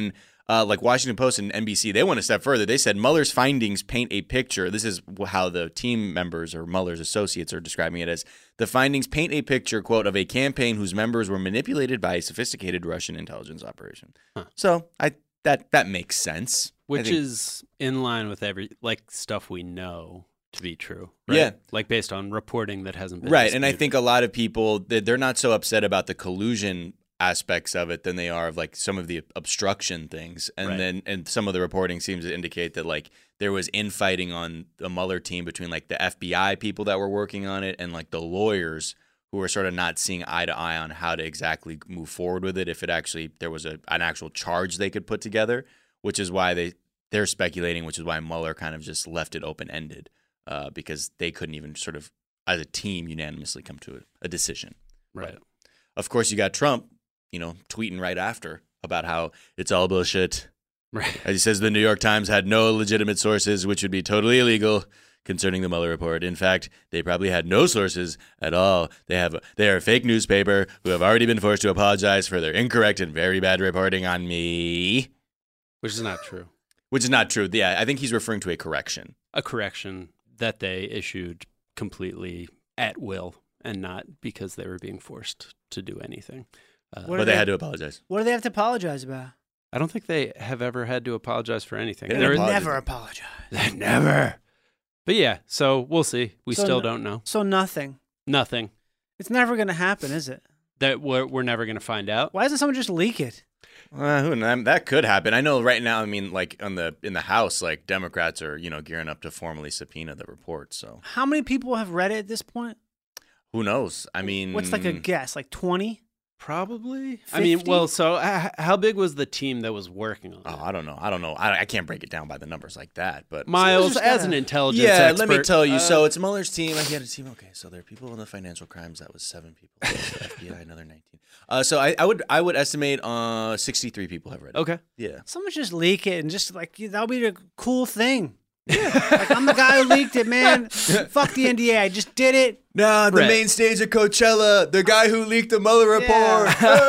uh, like Washington Post and N B C, they went a step further. They said Mueller's findings paint a picture. This is how the team members or Mueller's associates are describing it as. The findings paint a picture, quote, of a campaign whose members were manipulated by a sophisticated Russian intelligence operation. Huh. So I that that makes sense. Which think, is in line with every like stuff we know to be true. Right? Yeah. Like based on reporting that hasn't been right. disputed. And I think a lot of people, they're not so upset about the collusion aspects of it than they are of like some of the obstruction things. And Right. then and some of the reporting seems to indicate that like there was infighting on the Mueller team between like the F B I people that were working on it and like the lawyers who were sort of not seeing eye to eye on how to exactly move forward with it, if it actually there was a an actual charge they could put together, which is why they they're speculating, which is why Mueller kind of just left it open ended, uh, because they couldn't even sort of as a team unanimously come to a, a decision. Right. But of course, you got Trump, you know, tweeting right after about how it's all bullshit. Right. As he says, the New York Times had no legitimate sources, which would be totally illegal concerning the Mueller report. In fact, they probably had no sources at all. They have they are a fake newspaper who have already been forced to apologize for their incorrect and very bad reporting on me. Which is not true. Which is not true. Yeah, I think he's referring to a correction. A correction that they issued completely at will and not because they were being forced to do anything. Uh, but they, they had to apologize. What do they have to apologize about? I don't think they have ever had to apologize for anything. They They're, never apologize. They never. But yeah, so we'll see. We So still no- don't know. So nothing. Nothing. It's never going to happen, is it? That we're, we're never going to find out. Why doesn't someone just leak it? Uh, who knows? That could happen. I know right now. I mean, like on the in the House, like Democrats are you know gearing up to formally subpoena the report. So How many people have read it at this point? who knows? I mean, What's like a guess? Like twenty? Probably. I mean, well, so uh, how big was the team that was working on it? Oh, I don't know. I don't know. I, I can't break it down by the numbers like that. But Miles, as an intelligence yeah, expert, let me tell you. uh, so it's Mueller's team. He had a team. Okay, so there are people in the financial crimes. That was seven people. The F B I, another nineteen. Uh, so I, I would I would estimate uh sixty-three people have read it. Okay. Yeah. Someone just leak it and just like that would be a cool thing. Like I'm the guy who leaked it, man. Fuck the N D A. I just did it. Nah, the Right. main stage of Coachella. The guy who leaked the Mueller report.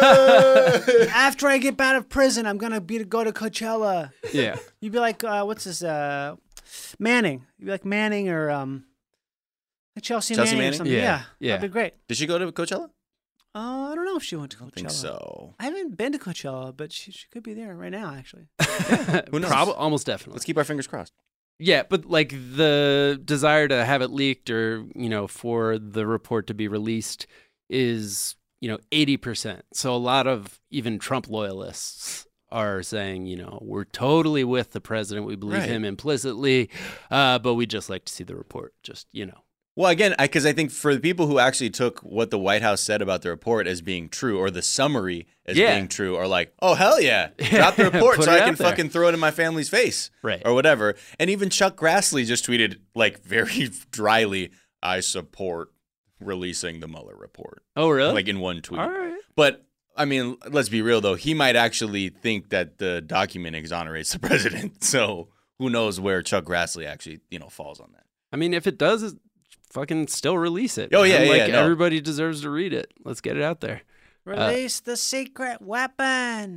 After I get out of prison, I'm gonna be to go to Coachella. Yeah. You'd be like, uh, what's this? Uh, Manning. You'd be like Manning or um, like Chelsea, Chelsea Manning, or Manning? something. Yeah, Yeah, yeah. that'd be great. Did she go to Coachella? Uh, I don't know if she went to Coachella. I think so. I haven't been to Coachella, but she, she could be there right now, actually. Who knows? Prob- almost definitely. Let's keep our fingers crossed. Yeah, but like the desire to have it leaked or, you know, for the report to be released is, you know, eighty percent. So a lot of even Trump loyalists are saying, you know, we're totally with the president. We believe Right. him implicitly, uh, but we'd just like to see the report. Just, you know. Well, again, because I, I think for the people who actually took what the White House said about the report as being true, or the summary as Yeah. being true, are like, oh, hell yeah, drop the report Put so it I out can there. fucking throw it in my family's face. Right. Or whatever. And even Chuck Grassley just tweeted, like, very dryly, I support releasing the Mueller report. Oh, really? Like in one tweet. All right. But, I mean, let's be real, though. He might actually think that the document exonerates the president. So who knows where Chuck Grassley actually, you know, falls on that. I mean, if it does, it's fucking still release it. Oh, yeah, man. yeah, Like yeah, no. everybody deserves to read it. Let's get it out there. Uh, Release the secret weapon.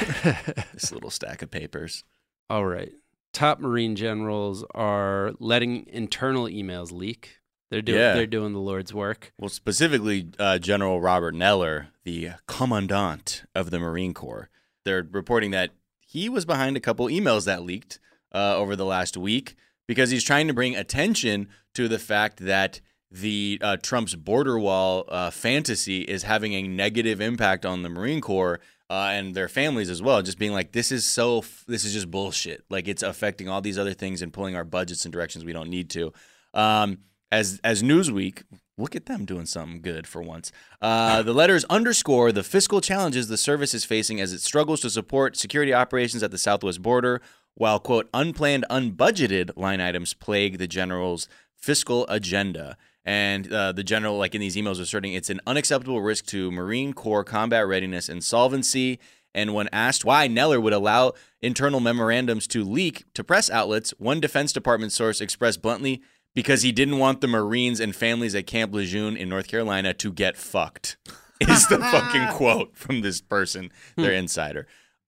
This little stack of papers. All right. Top Marine generals are letting internal emails leak. They're doing Yeah. they're doing the Lord's work. Well, specifically, uh, General Robert Neller, the commandant of the Marine Corps, they're reporting that he was behind a couple emails that leaked uh, over the last week because he's trying to bring attention to the fact that the uh, Trump's border wall uh, fantasy is having a negative impact on the Marine Corps uh, and their families as well. Just being like, this is so, f- this is just bullshit. Like it's affecting all these other things and pulling our budgets in directions we don't need to. Um, As as Newsweek, look at them doing something good for once. Uh, the letters underscore the fiscal challenges the service is facing as it struggles to support security operations at the southwest border, while, quote, unplanned, unbudgeted line items plague the general's fiscal agenda. And uh, the general, like in these emails, asserting it's an unacceptable risk to Marine Corps combat readiness and solvency. And when asked why Neller would allow internal memorandums to leak to press outlets, one Defense Department source expressed bluntly, because he didn't want the Marines and families at Camp Lejeune in North Carolina to get fucked, is the fucking quote from this person, their insider.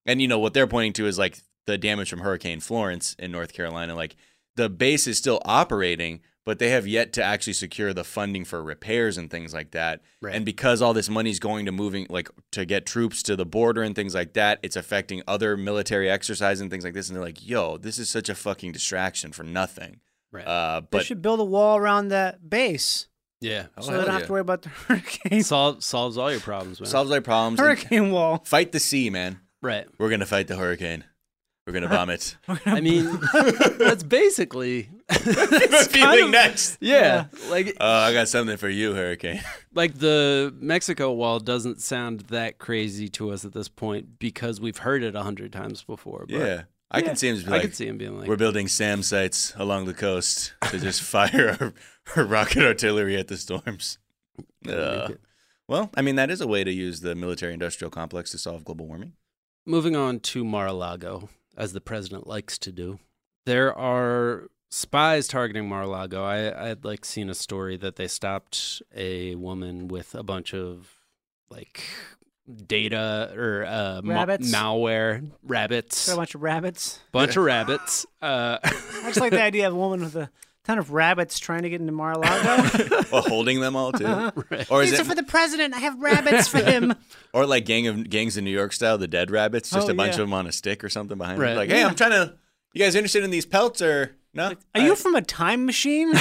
And, you know, what they're pointing to is, like, the damage from Hurricane Florence in North Carolina. Like, the base is still operating, but they have yet to actually secure the funding for repairs and things like that. Right. And because all this money's going to moving, like, to get troops to the border and things like that, it's affecting other military exercise and things like this. And they're like, yo, this is such a fucking distraction for nothing. Right. Uh, They but should build a wall around that base. Yeah. Oh, so they hell don't have yeah. to worry about the hurricane. Sol- solves all your problems, man. solves their problems. Hurricane wall. Fight the sea, man. Right. We're going to fight the hurricane. We're going to bomb it. I mean, that's basically That's feeling of- next. Yeah, like Oh, I got something for you, hurricane. like the Mexico wall doesn't sound that crazy to us at this point because we've heard it a hundred times before. But Yeah. I Yeah. can see him just be I like, can see him being like, we're building SAM sites along the coast to just fire our, our rocket artillery at the storms. Uh, well, I mean, that is a way to use the military-industrial complex to solve global warming. Moving on to Mar-a-Lago, as the president likes to do. There are spies targeting Mar-a-Lago. I I had like seen a story that they stopped a woman with a bunch of like data or uh, ma- Rabbits? malware, rabbits, Got a bunch of rabbits. bunch of rabbits. Uh, I just like the idea of a woman with a ton of rabbits trying to get into Mar-a-Lago. Well, holding them all, too. Right. Or is These it, are for the president. I have rabbits for him. or like gang of gangs in New York style, the dead rabbits, just Oh, a bunch yeah. of them on a stick or something behind Right. them. Like, hey, Yeah. I'm trying to, you guys interested in these pelts or no? Are you from a time machine?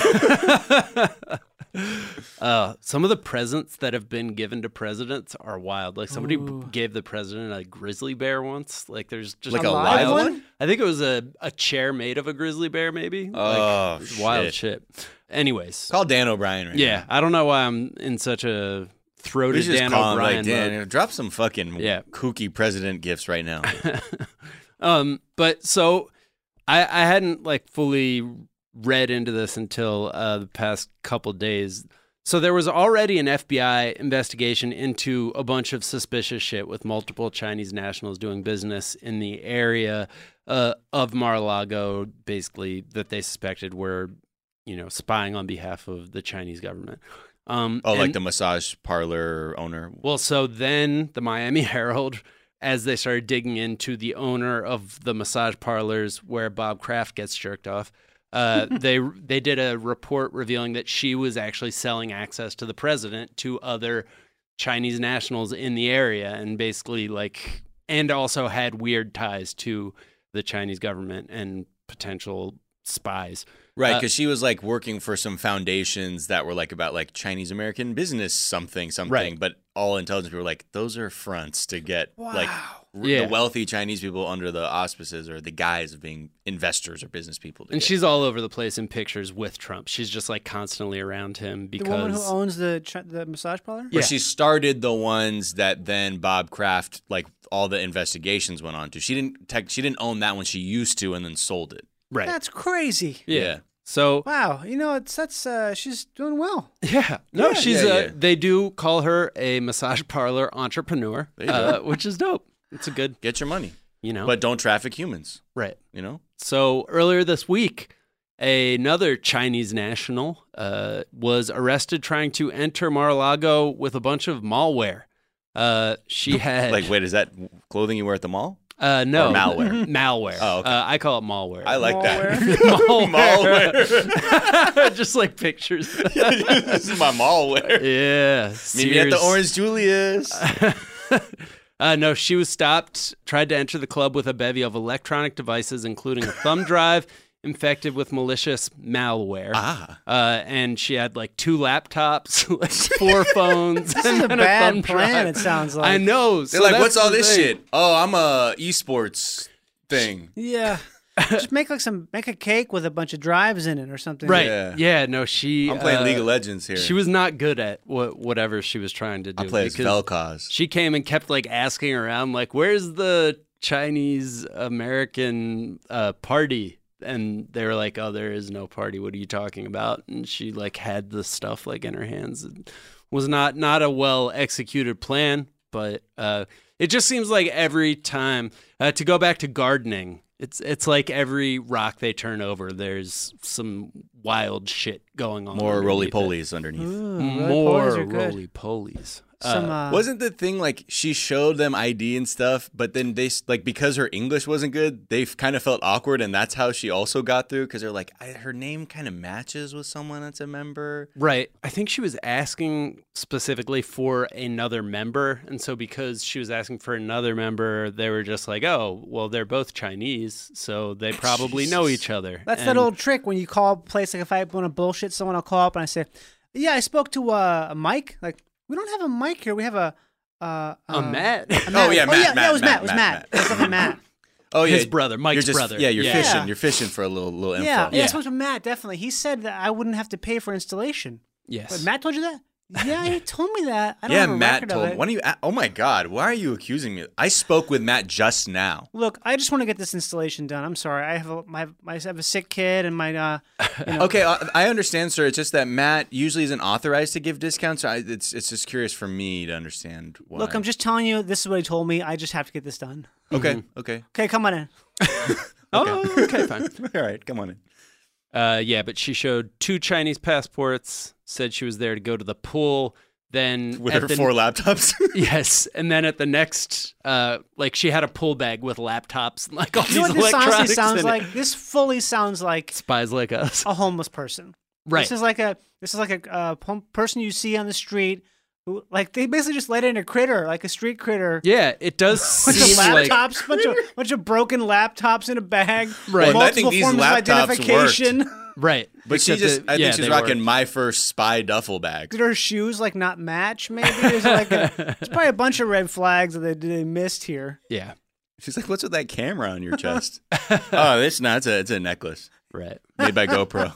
Uh, some of the presents that have been given to presidents are wild. Like somebody b- Ooh. gave the president a grizzly bear once. Like there's just Like a live live one? one? I think it was a, a chair made of a grizzly bear, maybe. Oh, like, it was wild shit. shit. Anyways, Call Dan O'Brien right yeah, now. I don't know why I'm in such a We throated should just Dan call him O'Brien like, Dan, mode. drop some fucking Yeah. kooky president gifts right now. Um, but so I I hadn't like fully read into this until uh, the past couple days. So there was already an F B I investigation into a bunch of suspicious shit with multiple Chinese nationals doing business in the area uh, of Mar-a-Lago, basically that they suspected were, you know, spying on behalf of the Chinese government. Um, Oh, like and- the massage parlor owner. well, so then the Miami Herald, as they started digging into the owner of the massage parlors where Bob Kraft gets jerked off, uh, they they did a report revealing that she was actually selling access to the president to other Chinese nationals in the area, and basically like, and also had weird ties to the Chinese government and potential spies. Right, Uh, because she was like working for some foundations that were like about like Chinese American business something something, Right. but all intelligence people were like those are fronts to get like r- Yeah. the wealthy Chinese people under the auspices or the guise of being investors or business people. To And get. she's all over the place in pictures with Trump. She's just like constantly around him because The woman who owns the ch- the massage parlor? But she started the ones that then Bob Kraft, like all the investigations went on to. She didn't tech, she didn't own that one. She used to and then sold it. right. That's crazy. Yeah. So Wow, you know, it's that's uh, she's doing well. yeah, no, Yeah, she's yeah, a. yeah. They do call her a massage parlor entrepreneur, There you uh, go. which is dope. It's a good, Get your money, you know. but don't traffic humans. right. You know. So earlier this week, another Chinese national uh, was arrested trying to enter Mar-a-Lago with a bunch of malware. Uh, she had Like, wait, is that clothing you wear at the mall? uh, no or malware? malware. Oh, okay. uh, I call it malware. I like that. malware. Just like pictures. This is my malware. Yeah. Meet me at the Sears. Orange Julius. Uh, no, she was stopped, tried to enter the club with a bevy of electronic devices, including a thumb drive infected with malicious malware. Ah. Uh, and she had like two laptops, like four phones. This and is a then bad thumb plan, drive. it sounds like. I know. They're so like, that's what's all the this thing. shit? Oh, I'm a esports thing. Yeah. Just make like some make a cake with a bunch of drives in it or something. Right. Yeah. Yeah. No, she. I'm playing uh, League of Legends here. She was not good at what whatever she was trying to do. I play as because Vel'Koz. She came and kept like asking around, like, "Where's the Chinese American uh, party?" And they were like, "Oh, there is no party. What are you talking about?" And she like had the stuff like in her hands. It was not not a well executed plan, but uh, it just seems like every time uh, to go back to gardening. It's it's like every rock they turn over, there's some wild shit going on. More roly underneath polies underneath. Ooh, More roly-polies are good. roly polies. Some, Uh, uh, Wasn't the thing like she showed them I D and stuff, but then they like because her English wasn't good, they kind of felt awkward, and that's how she also got through because they're like I, her name kind of matches with someone that's a member. Right. I think she was asking specifically for another member, and so because she was asking for another member, they were just like, "Oh, well, they're both Chinese, so they probably know each other." That's And- that old trick when you call a place, like if I want to bullshit someone, I'll call up and I say, yeah, I spoke to uh, a Mike. Like, we don't have a Mike here. We have a... Uh, A uh, Matt. a Oh, yeah, oh, Matt, yeah, Matt, yeah, it was Matt. Matt, It was Matt, Matt. Matt. It was definitely Matt. Oh yeah, His brother, Mike's you're just, brother. Yeah, you're Yeah. fishing. Yeah. You're fishing for a little little info. Yeah, yeah, Yeah. I spoke to Matt, definitely. He said that I wouldn't have to pay for installation. Yes. But Matt told you that? Yeah, he told me that. I don't Yeah, have a Matt record told of me. it. Why do you? Oh my God! Why are you accusing me? I spoke with Matt just now. Look, I just want to get this installation done. I'm sorry. I have a, my, my I have a sick kid and my... Uh, you know, Okay, uh, I understand, sir. It's just that Matt usually isn't authorized to give discounts. So I, it's it's just curious for me to understand why. Look, I'm just telling you, this is what he told me. I just have to get this done. okay. Mm-hmm. Okay. Okay, come on in. Oh, okay, fine. All right, come on in. Uh, yeah, but she showed two Chinese passports, said she was there to go to the pool. Then With at her the- four laptops. Yes, and then at the next, uh, like she had a pool bag with laptops and like all You know these what this honestly electronics sounds in it. like? This fully sounds like Spies like us. a homeless person. Right. This is like a this is like a uh, pum- person you see on the street who like they basically just let in a critter, like a street critter. Yeah, it does Bunch of seem like laptops, bunch of bunch of broken laptops in a bag. Right. Well, I think multiple these forms of laptops identification. right. But she Except just, that- I yeah, think she's they rocking were- my first spy duffel bag. Did her shoes like not match? Maybe there's like a, there's probably a bunch of red flags that they, they missed here. Yeah. She's like, "What's with that camera on your chest?" Oh, it's not. It's a, it's a necklace Right. made by GoPro.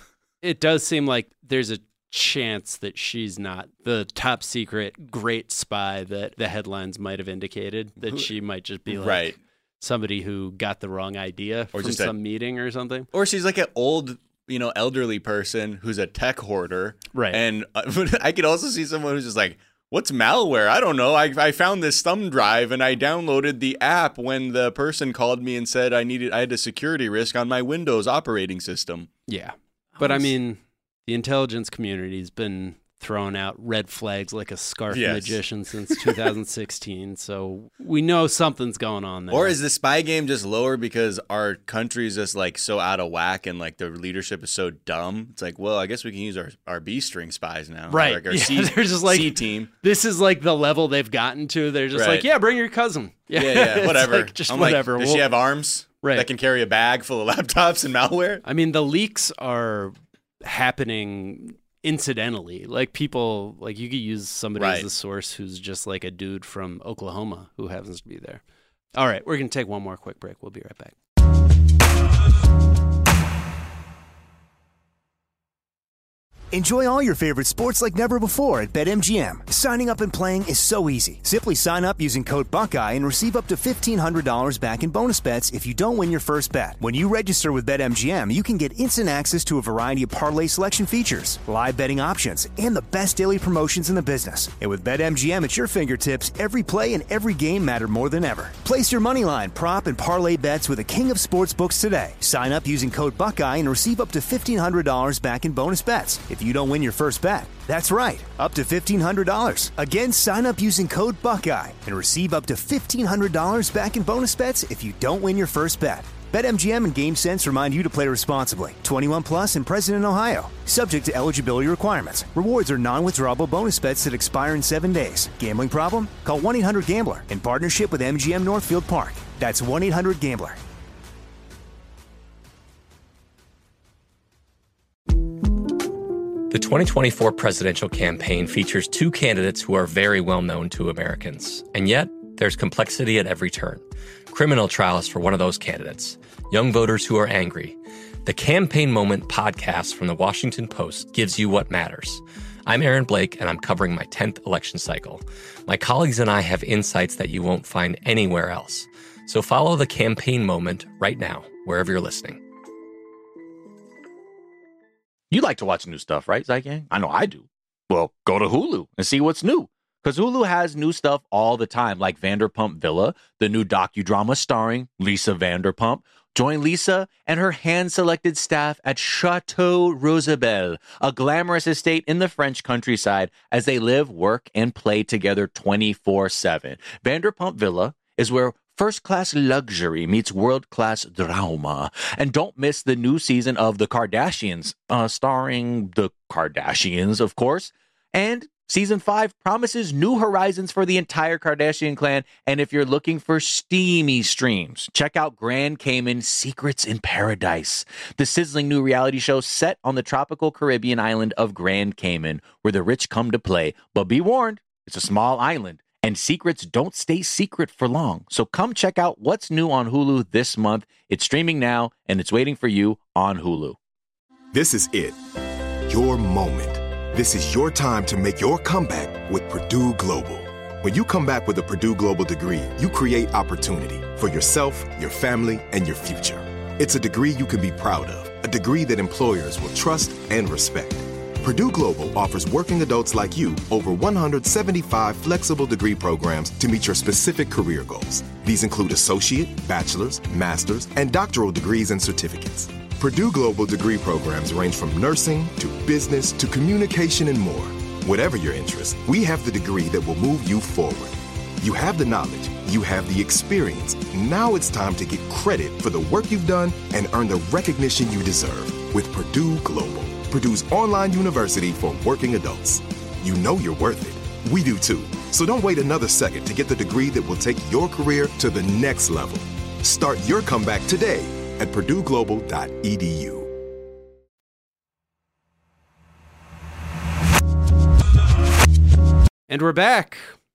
It does seem like there's a chance that she's not the top secret great spy that the headlines might have indicated. That she might just be like Right. somebody who got the wrong idea Or from just a- some meeting or something. Or she's like an old, you know, elderly person who's a tech hoarder. Right. And uh, I could also see someone who's just like, what's malware? I don't know. I, I found this thumb drive and I downloaded the app when the person called me and said I needed I had a security risk on my Windows operating system. Yeah. But I mean, the intelligence community's been throwing out red flags like a scarf Yes. magician since two thousand sixteen. So we know something's going on there. Or is the spy game just lower because our country's just like so out of whack and like the leadership is so dumb? It's like, well, I guess we can use our, our B string spies now. Right. Like our Yeah, C, they're just like, C team. This is like the level they've gotten to. They're just Right. like, yeah, bring your cousin. Yeah, yeah, It's whatever. like, just I'm whatever. Like, does We'll- she have arms Right. that can carry a bag full of laptops and malware? I mean, the leaks are happening incidentally. Like people, like you could use somebody Right. as a source who's just like a dude from Oklahoma who happens to be there. All right, we're going to take one more quick break. We'll be right back. Enjoy all your favorite sports like never before at BetMGM. Signing up and playing is so easy. Simply sign up using code Buckeye and receive up to fifteen hundred dollars back in bonus bets if you don't win your first bet. When you register with BetMGM, you can get instant access to a variety of parlay selection features, live betting options, and the best daily promotions in the business. And with BetMGM at your fingertips, every play and every game matter more than ever. Place your moneyline, prop, and parlay bets with the king of sportsbooks today. Sign up using code Buckeye and receive up to fifteen hundred dollars back in bonus bets if you don't win your first bet. That's right, up to fifteen hundred dollars. Again, sign up using code Buckeye and receive up to fifteen hundred dollars back in bonus bets if you don't win your first bet. BetMGM and GameSense remind you to play responsibly. twenty-one plus and present in Ohio. Subject to eligibility requirements. Rewards are non-withdrawable bonus bets that expire in seven days. Gambling problem? Call one eight hundred gambler in partnership with M G M Northfield Park. That's one eight hundred gambler. The twenty twenty-four presidential campaign features two candidates who are very well known to Americans. And yet, there's complexity at every turn. Criminal trials for one of those candidates. Young voters who are angry. The Campaign Moment podcast from the Washington Post gives you what matters. I'm Aaron Blake, and I'm covering my tenth election cycle. My colleagues and I have insights that you won't find anywhere else. So follow The Campaign Moment right now, wherever you're listening. You like to watch new stuff, right, Zygang? I know I do. Well, go to Hulu and see what's new. Because Hulu has new stuff all the time, like Vanderpump Villa, the new docudrama starring Lisa Vanderpump. Join Lisa and her hand-selected staff at Chateau Rosabelle, a glamorous estate in the French countryside, as they live, work, and play together twenty-four seven. Vanderpump Villa is where first-class luxury meets world-class drama. And don't miss the new season of The Kardashians, uh, starring the Kardashians, of course. And season five promises new horizons for the entire Kardashian clan. And if you're looking for steamy streams, check out Grand Cayman Secrets in Paradise, the sizzling new reality show set on the tropical Caribbean island of Grand Cayman, where the rich come to play. But be warned, it's a small island, and secrets don't stay secret for long. So come check out what's new on Hulu this month. It's streaming now, and it's waiting for you on Hulu. This is it. Your moment. This is your time to make your comeback with Purdue Global. When you come back with a Purdue Global degree, you create opportunity for yourself, your family, and your future. It's a degree you can be proud of, a degree that employers will trust and respect. Purdue Global offers working adults like you over one hundred seventy-five flexible degree programs to meet your specific career goals. These include associate, bachelor's, master's, and doctoral degrees and certificates. Purdue Global degree programs range from nursing to business to communication and more. Whatever your interest, we have the degree that will move you forward. You have the knowledge, you have the experience. Now it's time to get credit for the work you've done and earn the recognition you deserve with Purdue Global, Purdue's online university for working adults. You know you're worth it. We do too. So don't wait another second to get the degree that will take your career to the next level. Start your comeback today at purdue global dot e d u. And we're back.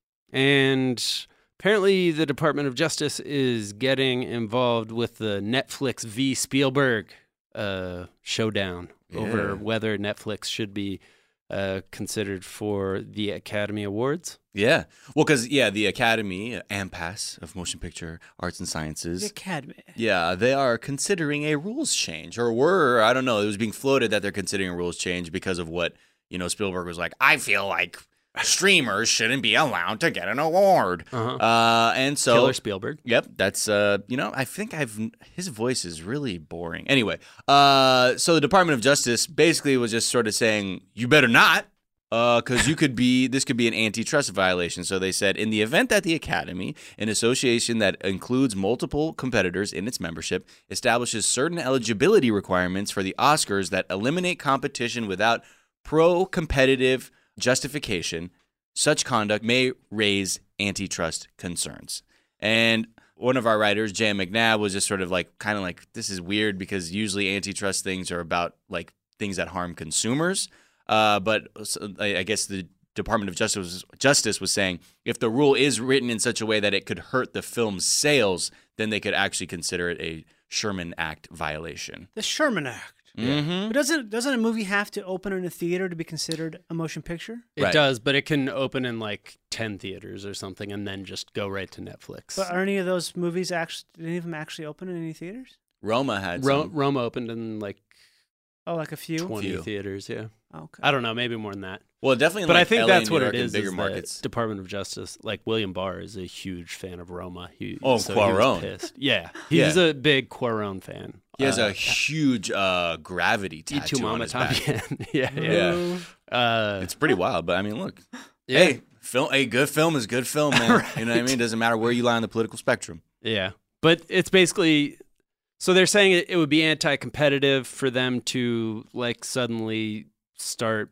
And apparently the Department of Justice is getting involved with the Netflix v. Spielberg uh, showdown yeah. over whether Netflix should be uh, considered for the Academy Awards. Yeah. Well, because, yeah, the Academy, AMPAS of Motion Picture Arts and Sciences. The Academy. Yeah, they are considering a rules change, or were, I don't know, it was being floated that they're considering a rules change because of what, you know, Spielberg was like, I feel like streamers shouldn't be allowed to get an award. Uh-huh. Uh, and so. Killer Spielberg. Yep. That's, uh, you know, I think I've, his voice is really boring. Anyway, uh, so the Department of Justice basically was just sort of saying, you better not. Because uh, you could be, this could be an antitrust violation. So they said, in the event that the Academy, an association that includes multiple competitors in its membership, establishes certain eligibility requirements for the Oscars that eliminate competition without pro-competitive justification, such conduct may raise antitrust concerns. And one of our writers, J M McNabb, was just sort of like, kind of like, this is weird because usually antitrust things are about like things that harm consumers. Uh, but I guess the Department of Justice was, Justice was saying if the rule is written in such a way that it could hurt the film's sales, then they could actually consider it a Sherman Act violation. The Sherman Act. Mm-hmm. But doesn't doesn't a movie have to open in a theater to be considered a motion picture? It right. does, but it can open in like ten theaters or something and then just go right to Netflix. But are any of those movies actually? Did any of them actually open in any theaters? Roma had Ro- some. Roma opened in like oh, like a few twenty few. theaters. Yeah. Okay. I don't know, maybe more than that. Well, definitely. But like I think L A, that's New what York, it and is. Bigger is markets. Department of Justice, like William Barr, is a huge fan of Roma. He, oh, so Cuarón. He was pissed. Yeah, he's yeah. a big Cuarón fan. He has uh, a huge uh, gravity tattoo on his back. yeah, yeah. yeah. Uh, it's pretty wild, but I mean, look. Yeah. Hey, film. A good film is good film, man. Right. You know what I mean? Doesn't matter where you lie on the political spectrum. Yeah, but it's basically. So they're saying it, it would be anti-competitive for them to like suddenly start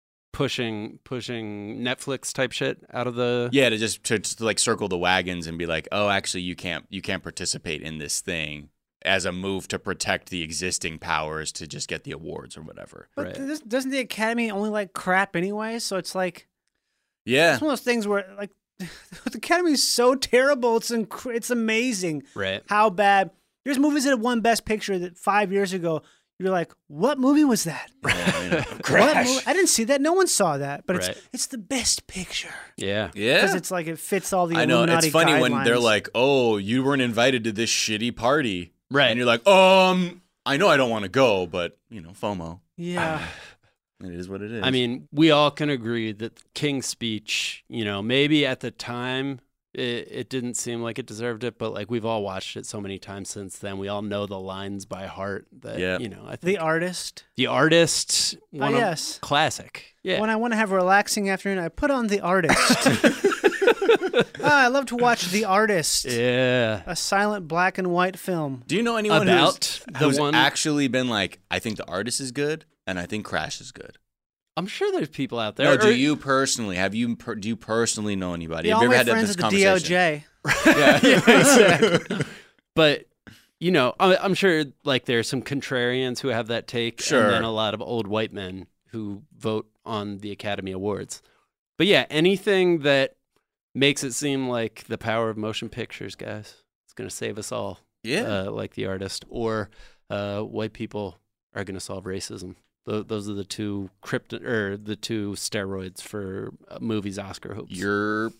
pushing pushing Netflix type shit out of the yeah to just to, to like circle the wagons and be like, oh, actually you can't you can't participate in this thing as a move to protect the existing powers to just get the awards or whatever. But right. this, doesn't the Academy only like crap anyway? So it's like yeah, it's one of those things where like the Academy is so terrible. It's inc- it's amazing right how bad. There's movies that have won Best Picture that five years ago. You're like, what movie was that? Yeah, Crash. What I didn't see that. No one saw that. But right. it's it's the best picture. Yeah. Yeah. Because it's like it fits all the I know. Illuminati It's funny guidelines. when they're like, oh, you weren't invited to this shitty party. Right. And you're like, um, I know I don't want to go, but, you know, FOMO. Yeah. It is what it is. I mean, we all can agree that King's Speech, you know, maybe at the time It, it didn't seem like it deserved it, but like we've all watched it so many times since then. We all know the lines by heart. That Yeah. you know, I think The Artist. The Artist, one Ah, of- yes. classic. Yeah. When I want to have a relaxing afternoon, I put on The Artist. Ah, I love to watch The Artist. Yeah. A silent black and white film. Do you know anyone About who's, the who's one- actually been like, I think The Artist is good, and I think Crash is good? I'm sure there's people out there. No, do or- you personally have you per, do you personally know anybody? Yeah, have all you ever my had that- friends this at the D O conversation? J. yeah, yeah, exactly. But you know, I- I'm sure like there's some contrarians who have that take, Sure. and then a lot of old white men who vote on the Academy Awards. But yeah, anything that makes it seem like the power of motion pictures, guys, it's gonna save us all. Yeah. uh, like The Artist, or uh, white people are gonna solve racism. Th- those are the two krypton or the two steroids for uh, movies Oscar hopes. You're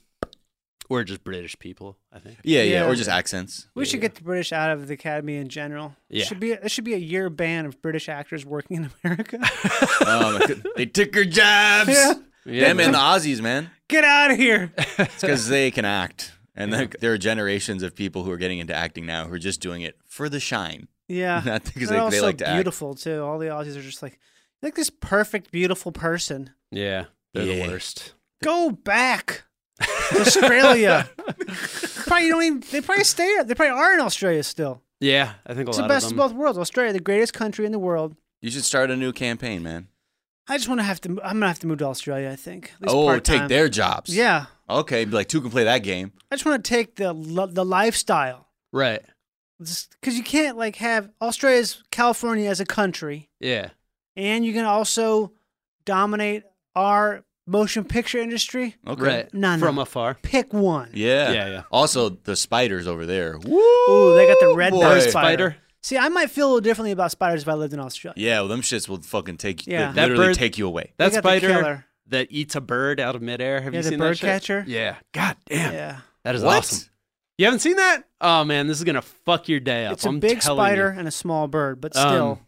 or just British people, I think. Yeah, yeah, Yeah. or just accents. We should get the British out of the Academy in general. Yeah. Should be. There should be a year ban of British actors working in America. Oh, my God. They took her jobs. Yeah. Yeah. Them and the Aussies, man. Get out of here. It's because they can act. And then there are generations of people who are getting into acting now who are just doing it for the shine. Yeah. Not because They're they, all they so like to act. beautiful too. All the Aussies are just like, like this perfect, beautiful person. Yeah, they're Yeah. the worst. Go back to Australia. Probably don't even. They probably stay. They probably are in Australia still. Yeah, I think a It's the lot best of of them. both worlds. Australia, the greatest country in the world. You should start a new campaign, man. I just want to have to. I'm gonna have to move to Australia. I think. At least Oh, part-time. take their jobs. Yeah. Okay, be like, two can play that game. I just want to take the lo- the lifestyle. Right. Because you can't like have Australia's California as a country, Yeah. and you can also dominate our motion picture industry. Okay. Right. No, no. From afar. Pick one. Yeah. Yeah, yeah. Also, the spiders over there. Woo! Ooh, they got the red boy. bird Spider. spider. See, I might feel a little differently about spiders if I lived in Australia. Yeah, well, them shits will fucking take you. Yeah. Yeah. That Literally bird- take you away. That They got the spider killer. that eats a bird out of midair. Have Yeah, you the seen bird that shit? catcher? Yeah. God damn. Yeah. That is What? awesome. You haven't seen that? Oh man, this is gonna fuck your day up. It's a I'm big telling spider you. and a small bird, but Um, still.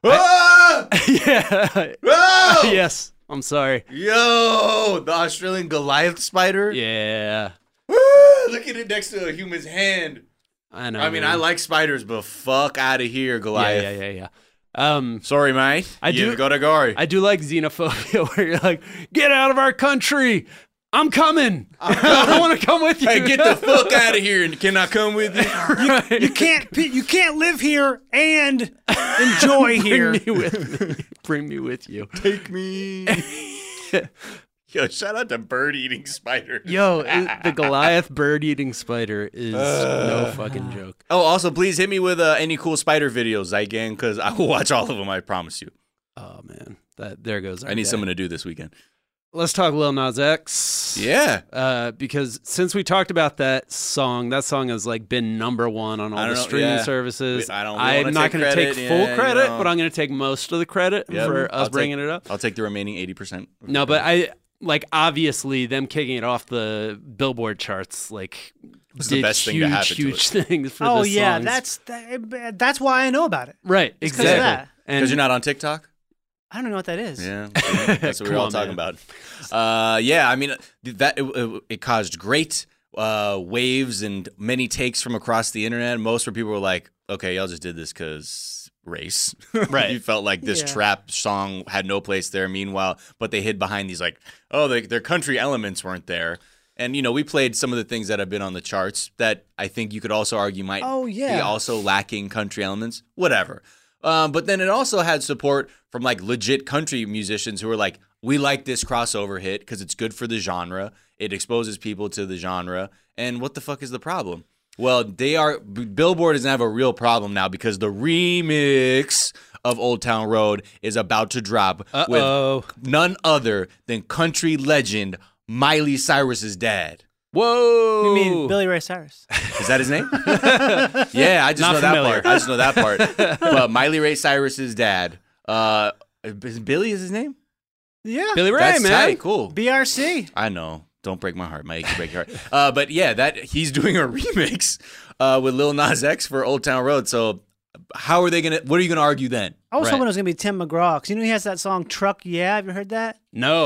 Ah! yeah. Oh! Yes. I'm sorry. Yo, the Australian Goliath spider. Yeah. Woo! Look at it next to a human's hand. I know. I mean, man. I like spiders, but fuck out of here, Yeah, Goliath. yeah, yeah, yeah. Um, Sorry, mate. I you do- go to Gary. I do like xenophobia, where you're like, "Get out of our country! I'm coming. I want to come with you." Hey, get the fuck out of here! And can I come with you? You can't. pe- You can't live here and enjoy here. Bring me with me. Bring me with you. Take me. Yo, shout out to bird-eating spider. Yo, it- the Goliath bird-eating spider is no fucking joke. Oh, also, please hit me with uh, any cool spider videos I can, because I will watch all of them. I promise you. Oh man, that there goes. Our I need day. someone to do this weekend. Let's talk Lil Nas X. Yeah. Uh, because since we talked about that song, that song has like been number one on all I the don't know, streaming yeah. services. We- I don't- we I'm wanna not take going to credit, take full yeah, you credit, know. but I'm going to take most of the credit Yep. for us I'll bringing take, it up. I'll take the remaining eighty percent. No, but I like obviously them kicking it off the Billboard charts like was the did best thing huge, to happen to huge things for Oh the yeah, songs. that's that, that's why I know about it. right. It's 'cause of Exactly. that. And Because you're not on TikTok? I don't know what that is. Yeah, yeah, that's what we Come we're all on, talking man. about. Uh, yeah, I mean that it, it, it caused great uh, waves and many takes from across the internet. Most where people were like, "Okay, y'all just did this because race." Right. You felt like this Yeah. trap song had no place there. Meanwhile, but they hid behind these like, "Oh, they, their country elements weren't there." And you know, we played some of the things that have been on the charts that I think you could also argue might Oh, yeah. be also lacking country elements. Whatever. Um, but then it also had support from like legit country musicians who were like, we like this crossover hit because it's good for the genre. It exposes people to the genre. And what the fuck is the problem? Well, they are Billboard doesn't have a real problem now because the remix of Old Town Road is about to drop Uh-oh. with none other than country legend Miley Cyrus's dad. Whoa. You mean Billy Ray Cyrus? Is that his name? Yeah, I just Not know familiar. that part. I just know that part. But Miley Ray Cyrus's dad, uh, is Billy is his name? Yeah. Billy Ray, That's man. tight. Cool. B R C. I know. Don't break my heart. My achy break your heart. Uh, but yeah, that he's doing a remix uh, with Lil Nas X for Old Town Road. So how are they gonna? What are you gonna argue then? I was Right. hoping it was gonna be Tim McGraw because you know he has that song "Truck Yeah." Have you heard that? No.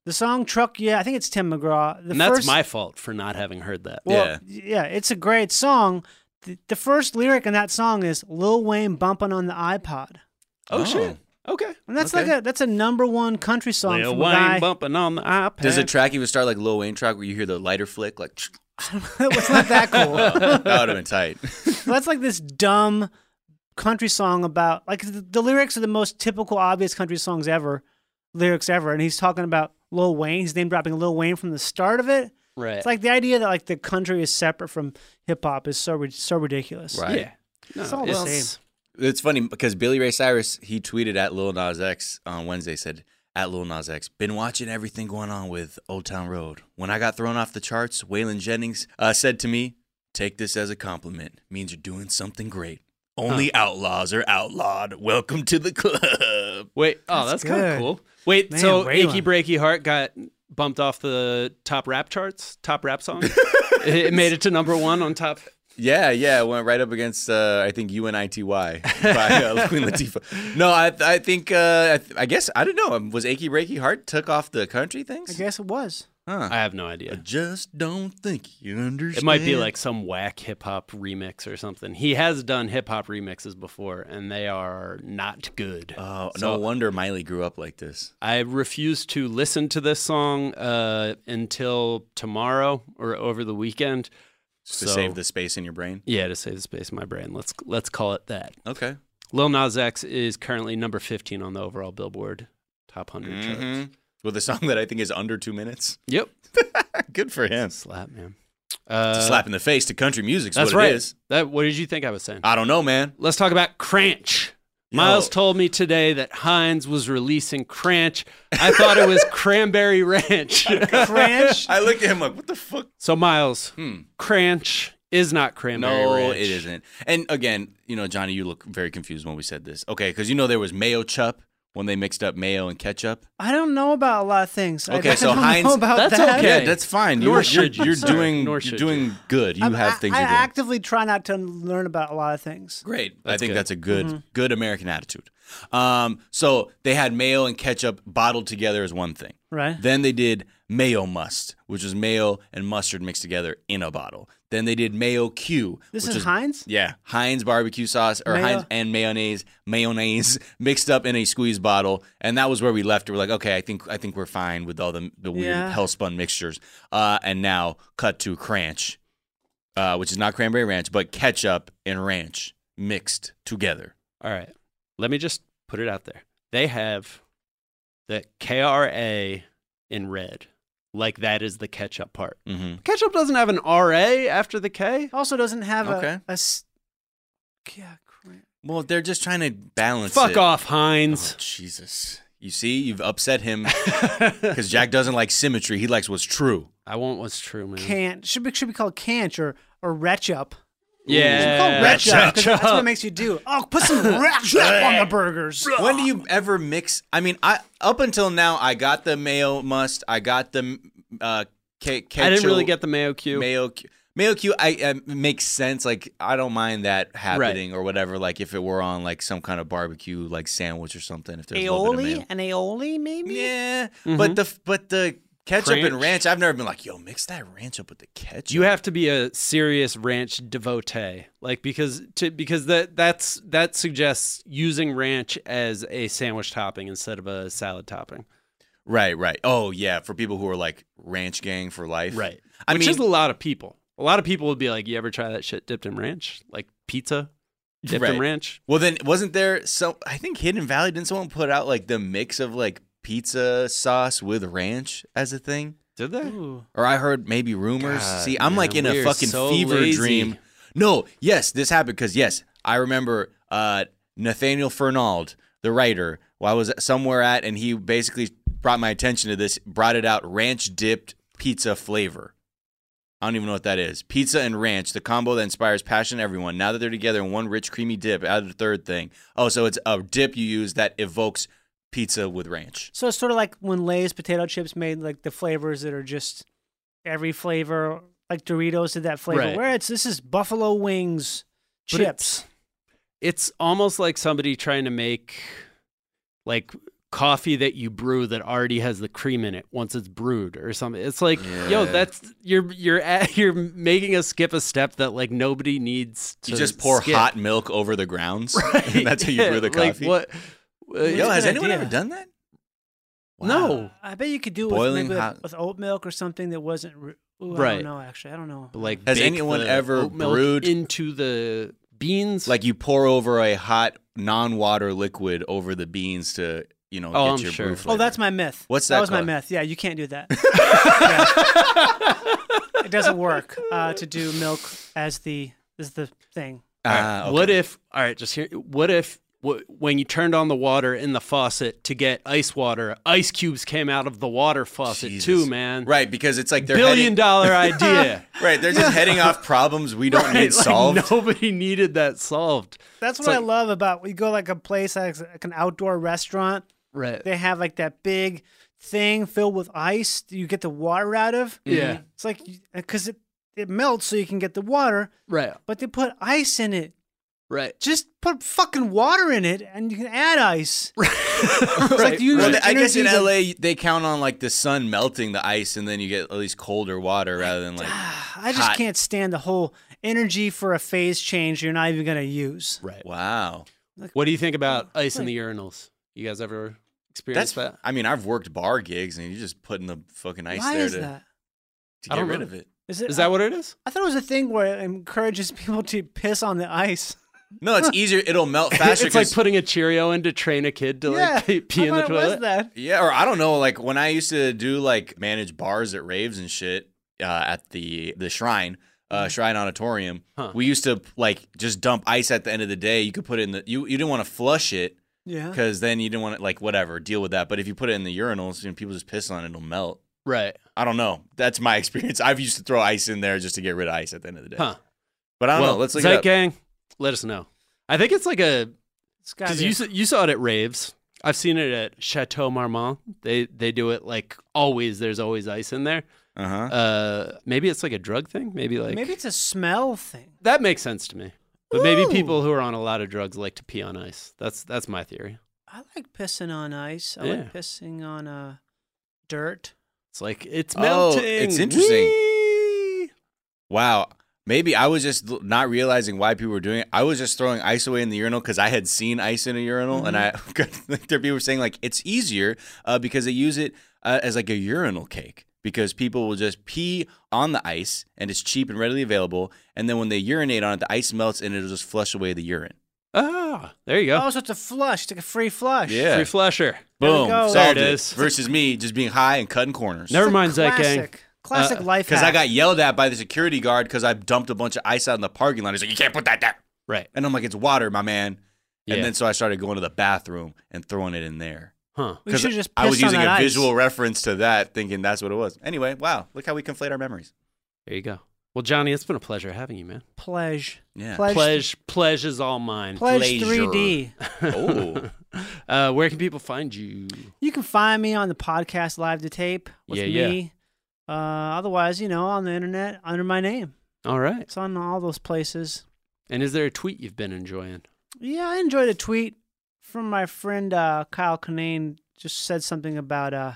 The song Truck, yeah, I think it's Tim McGraw. The and that's first, my fault for not having heard that. well, yeah. yeah, it's a great song. The, the first lyric in that song is Lil Wayne bumping on the iPod. Oh, oh. shit. Okay. And that's Okay. like a that's a number one country song Lil from a Wayne guy. bumping on the iPad. Does the track even start like Lil Wayne track where you hear the lighter flick? Like, It's not that cool. that would have been tight. So that's like this dumb country song about, like, the, the lyrics are the most typical, obvious country songs ever, lyrics ever. And he's talking about Lil Wayne. He's name dropping Lil Wayne from the start of it. Right. It's like the idea that, like, the country is separate from hip hop is so ri- so ridiculous. Right. Yeah. No, It's all the same. It's funny because Billy Ray Cyrus, he tweeted at Lil Nas X on Wednesday, said, at Lil Nas X, been watching everything going on with Old Town Road. When I got thrown off the charts, Waylon Jennings uh, said to me, take this as a compliment. Means you're doing something great. Only Huh. outlaws are outlawed. Welcome to the club. Wait, oh, that's, That's kind of good. cool. Wait, Man, so Waylon. Achy Breaky Heart got bumped off the top rap charts, top rap song? It made it to number one on top. Yeah, yeah, it went right up against, uh, I think, U N I T Y by uh, Queen Latifah. No, I I think, uh, I, th- I guess, I don't know. Was Achy Breaky Heart took off the country I things? guess it was. Huh. I have no I idea. just don't think you understand. It might be like some whack hip hop remix or something. He has done hip hop remixes before, and they are not good. Oh, So no wonder Miley grew up like this. I refuse to listen to this song uh, until tomorrow or over the weekend. To So- save the space in your brain? Yeah, to save the space in my brain. Let's let's call it that. Okay. Lil Nas X is currently number fifteen on the overall Billboard Top one hundred charts. Mhm. With a song that I think is under two minutes. Yep. Good for him. Slap, man. It's Uh, a slap in the face to country music. That's what right. It is. That, what did you think I was saying? I don't know, man. Let's talk about Cranch. Yo. Miles told me today that Heinz was releasing Cranch. I thought it was Cranberry Ranch. Cranch? I looked at him like, what the fuck? So, Miles, Hmm. Cranch is not Cranberry No, Ranch. it isn't. And again, you know, Johnny, you look very confused when we said this. Okay, because you know there was mayo chup when they mixed up mayo and ketchup. I don't know about a lot of things. Okay, I so don't Heinz- know about That's that. okay. Yeah, that's fine. Nor you're, should you're, you, you're sir. doing Nor you're should doing you. good. You I'm- have I, things I you're doing. actively try not to learn about a lot of things. Great. I That's think good. that's a good Mm-hmm. good American attitude. Um, so they had mayo and ketchup bottled together as one thing. Right. Then they did mayo must, which was mayo and mustard mixed together in a bottle. Then they did mayo Q. This which is Heinz? Yeah, Heinz barbecue sauce or Mayo? Heinz and mayonnaise, mayonnaise mixed up in a squeeze bottle, and that was where we left it. We're like, okay, I think I think we're fine with all the the weird Yeah. hellspun mixtures. Uh, and now cut to Cranch, uh, which is not cranberry ranch, but ketchup and ranch mixed together. All right. Let me just put it out there. They have the K R A in red. Like that is the ketchup part. Mm-hmm. Ketchup doesn't have an R A after the K. Also doesn't have Okay. a, a s- yeah, cran- Well, they're just trying to balance Fuck it. off, Oh, Heinz. Jesus. You see, you've upset him because Jack doesn't like symmetry. He likes what's true. I want what's true, man. can't should be should be called canch or or retchup. Yeah. Should be called retchup 'cause that's what Retchup. it makes you do. Oh, put some retchup on the burgers. When do you ever mix? I mean, I up until now, I got the mayo must. I got the uh, ke- ketchup. I didn't really get the mayo Q. mayo. Q- Mayo Q, I uh, makes sense. Like I don't mind that happening or whatever. Like if it were on like some kind of barbecue like sandwich or something. If there's a little bit of mayo. Aioli, an aioli, maybe. Yeah, Mhm. but the but the ketchup and Ranch. ranch, I've never been like, yo, mix that ranch up with the ketchup. You have to be a serious ranch devotee, like because to because that that's that suggests using ranch as a sandwich topping instead of a salad topping. right, right. Oh yeah, for people who are like ranch gang for life. Right. I Which mean, is a lot of people. A lot of people would be like, "You ever try that shit dipped in ranch, like pizza dipped in Right. ranch?" well, then wasn't there so? I think Hidden Valley didn't someone put out like the mix of like pizza sauce with ranch as a thing? Did they? Or I heard maybe rumors. God, See, I'm like man, in a we are fucking so fever lazy. dream. No, yes, this happened because yes, I remember uh, Nathaniel Fernald, the writer. Well, I was somewhere at, and he basically brought my attention to this. Brought it out, ranch dipped pizza flavor. I don't even know what that is. Pizza and ranch, the combo that inspires passion in everyone. Now that they're together in one rich, creamy dip, add a third thing. Oh, so it's a dip you use that evokes pizza with ranch. So it's sort of like when Lay's potato chips made like the flavors that are just every flavor, like Doritos did that flavor. Right. Where it's this is buffalo wings But chips. It's, it's almost like somebody trying to make like coffee that you brew that already has the cream in it once it's brewed or something. It's like, Yeah. yo, that's you're you're at, you're making us skip a step that like nobody needs to You just pour skip. hot milk over the grounds. Right. And that's how you Yeah, brew the like, coffee. what? Uh, Yo, has good anyone idea. ever done that? No. I bet you could do it Boiling with, maybe hot- with, with oat milk or something that wasn't. Re- Ooh, I Right. don't know. Actually, I don't know. Like, Has bake anyone the ever oat milk brewed- into the beans? Like you pour over a hot non-water liquid over the beans to, you know, Oh, get I'm your sure. brew Oh, flavor. that's my myth. What's that that was my called? myth. Yeah, you can't do that. Yeah. It doesn't work uh, to do milk as the as the thing. All right, Ah, okay. What if? All right, just here. What if wh- when you turned on the water in the faucet to get ice water, ice cubes came out of the water faucet Jesus. too, man? Right, because it's like they're Billion heading, dollar idea. right, they're just heading off problems we don't Right, need like, solved. Nobody needed that solved. That's It's what I like- love about we go like a place like, like an outdoor restaurant. Right. They have like that big thing filled with ice that you get the water out of. Yeah. It's like because it it melts so you can get the water, Right. but they put ice in it. Right. Just put fucking water in it, and you can add ice. It's like Right. you Well, use I guess in energy to- L A they count on like the sun melting the ice, and then you get at least colder water rather than like. I just hot. can't stand the whole energy for a phase change you're not even gonna use. Right. Wow, What do you think about ice in the urinals? You guys ever that's. experienced that? I mean, I've worked bar gigs, and you just putting the fucking ice Why there is to, that? to I get don't rid know. of it. Is it? Is that what it is? I thought it was a thing where it encourages people to piss on the ice. No, it's easier. It'll melt faster. It's like 'cause- putting a Cheerio in to train a kid to Yeah, like pee, pee I in the thought it was toilet. that. Yeah, or I don't know. Like when I used to do like manage bars at raves and shit uh, at the the Shrine, uh, Shrine Auditorium, Huh. we used to like just dump ice at the end of the day. You could put it in the you you didn't want to flush it Yeah. because then you didn't want to like whatever deal with that. But if you put it in the urinals and people just piss on it, it'll melt. Right. I don't know. That's my experience. I've used to throw ice in there just to get rid of ice at the end of the day. Huh. But I don't well, know. Let's look Zeit it up. Gang, let us know. I think it's like a It's gotta because be you a- s- you saw it at raves. I've seen it at Chateau Marmont. They they do it like always. There's always ice in there. Uh huh. Uh, maybe it's like a drug thing. Maybe like Maybe it's a smell thing. that makes sense to me. But maybe Ooh. people who are on a lot of drugs like to pee on ice. That's that's my theory. I like pissing on ice. I Yeah. like pissing on uh, dirt. It's like it's Oh, melting. it's interesting. Whee! Wow. Maybe I was just l- not realizing why people were doing it. I was just throwing ice away in the urinal because I had seen ice in a urinal, and I like there people were saying like it's easier uh, because they use it uh, as like a urinal cake because people will just pee on the ice and it's cheap and readily available, and then when they urinate on it, the ice melts and it'll just flush away the urine. Ah, there you go. Oh, so it's a flush. It's like a free flush. Yeah. Free flusher. There we Boom. go. Solved There it it. is. Versus me just being high and cutting corners. Never mind, Zeit Gang. Classic. Classic Uh, life Because hack. I got yelled at by the security guard because I dumped a bunch of ice out in the parking lot. He's like, you can't put that there. Right. And I'm like, it's water, my man. Yeah. And then so I started going to the bathroom and throwing it in there. Huh. We should just I was pissed on using that a ice. visual reference to that, thinking that's what it was. Anyway, wow, look how we conflate our memories. There you go. Well, Johnny, it's been a pleasure having you, man. Pledge. Yeah. Pledge. Pledge, pledge is all mine. Pledge Pleasure. three D. Oh, Uh, where can people find you? You can find me on the podcast Live to Tape with Yeah, me. Uh, otherwise, you know, on the internet under my name. All right. It's on all those places. And is there a tweet you've been enjoying? Yeah, I enjoyed a tweet from my friend uh, Kyle Kinane. Just said something about uh,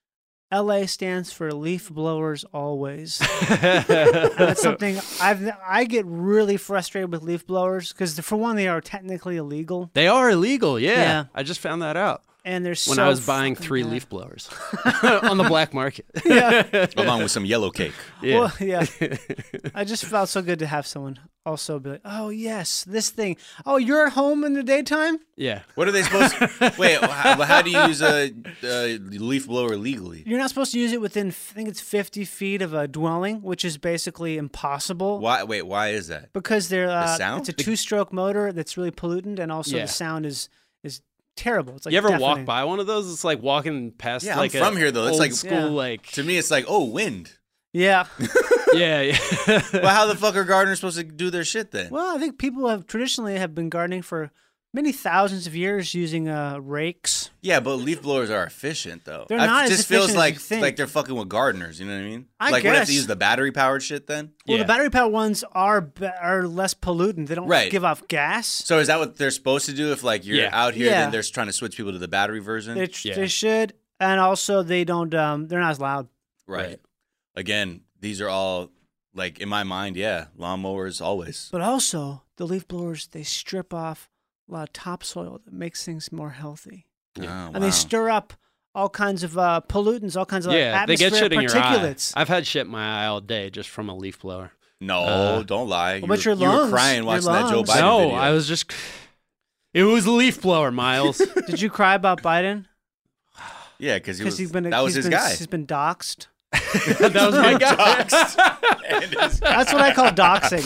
L A stands for leaf blowers always. That's something I've I get really frustrated with leaf blowers because for one, they are technically illegal, They are illegal, yeah. Yeah. I just found that out and they're when so I was buying fucking three bad. leaf blowers on the black market. Yeah. along with some yellow cake. Yeah. Well, yeah. I just felt so good to have someone also be like, "Oh yes, this thing. Oh, you're at home in the daytime." yeah. What are they supposed to wait? How, how do you use a, a leaf blower legally? You're not supposed to use it within, I think it's fifty feet of a dwelling, which is basically impossible. Why? Wait, why is that? Because they're uh, sound? it's a two-stroke motor that's really pollutant, and also Yeah. the sound is is terrible. It's like you ever walk deafening. by one of those? It's like walking past Yeah, like I'm from a here though. It's old like school Yeah. like to me, it's like oh, wind. Yeah. yeah, yeah. Well, how the fuck are gardeners supposed to do their shit then? Well, I think people have traditionally have been gardening for many thousands of years using uh, rakes. Yeah, but leaf blowers are efficient though. They're I- not It as just feels efficient as like you think. like they're fucking with gardeners. You know what I mean? I like, what if they guess. use the battery powered shit then? Well, the battery powered ones are ba- are less pollutant. They don't Right. give off gas. So is that what they're supposed to do? If like you're Yeah. out here, Yeah. then they're trying to switch people to the battery version. They, tr- they should, and also they don't. Um, they're not as loud. Right. Again, these are all like in my mind, yeah, lawnmowers always. But also the leaf blowers, they strip off a lot of topsoil that makes things more healthy, Oh, and wow. they stir up all kinds of uh, pollutants, all kinds of Yeah, they get atmospheric shit in your eye. particulates. I've had shit in my eye all day just from a leaf blower. No, Uh, don't lie. What about you, your you were lungs? crying Your watching that Joe lungs. Biden no, video. I was just. It was a leaf blower, Miles. Did you cry about Biden? Yeah, because he was. he's been that was he's his been, guy. He's been doxxed. that was my guy. That's what I call doxing.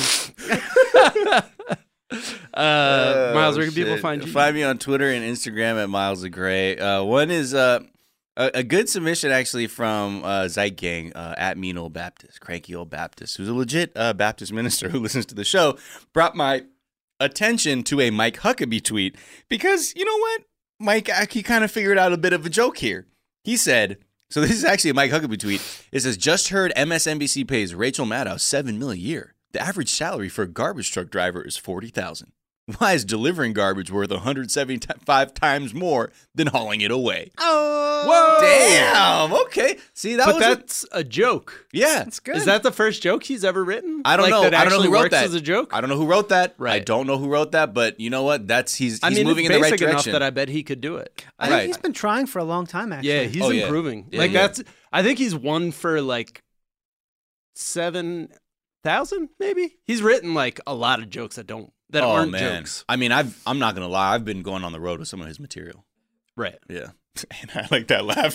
Uh, Miles, where Oh, can people shit. find you? Find me on Twitter and Instagram at Miles of Gray. Uh, one is uh, a, a good submission actually from uh, Zeitgang uh, at Mean Old Baptist, Cranky Old Baptist, who's a legit uh, Baptist minister who listens to the show, brought my attention to a Mike Huckabee tweet because, you know what? Mike, he kind of figured out a bit of a joke here. He said, so this is actually a Mike Huckabee tweet. It says, just heard M S N B C pays Rachel Maddow seven million dollars a year. The average salary for a garbage truck driver is forty thousand dollars. Why is delivering garbage worth one hundred seventy-five times more than hauling it away? Oh, whoa! Damn. Okay. See, that but was that's a, joke. Yeah. That's good. Is that the first joke he's ever written? I don't like, know. That I don't know actually who wrote works that. as a joke. I don't know who wrote that. Right. I don't know who wrote that, but you know what? That's he's he's I mean, moving it's in the right basic enough direction. that I bet he could do it. I Right. think he's been trying for a long time, actually. Yeah, he's Oh, yeah. improving. Yeah, like yeah. that's. I think he's won for like seven thousand, maybe. He's written like a lot of jokes that don't that oh, aren't man. jokes. I mean, I've I'm not gonna lie. I've been going on the road with some of his material. Right. Yeah. And I like that laugh.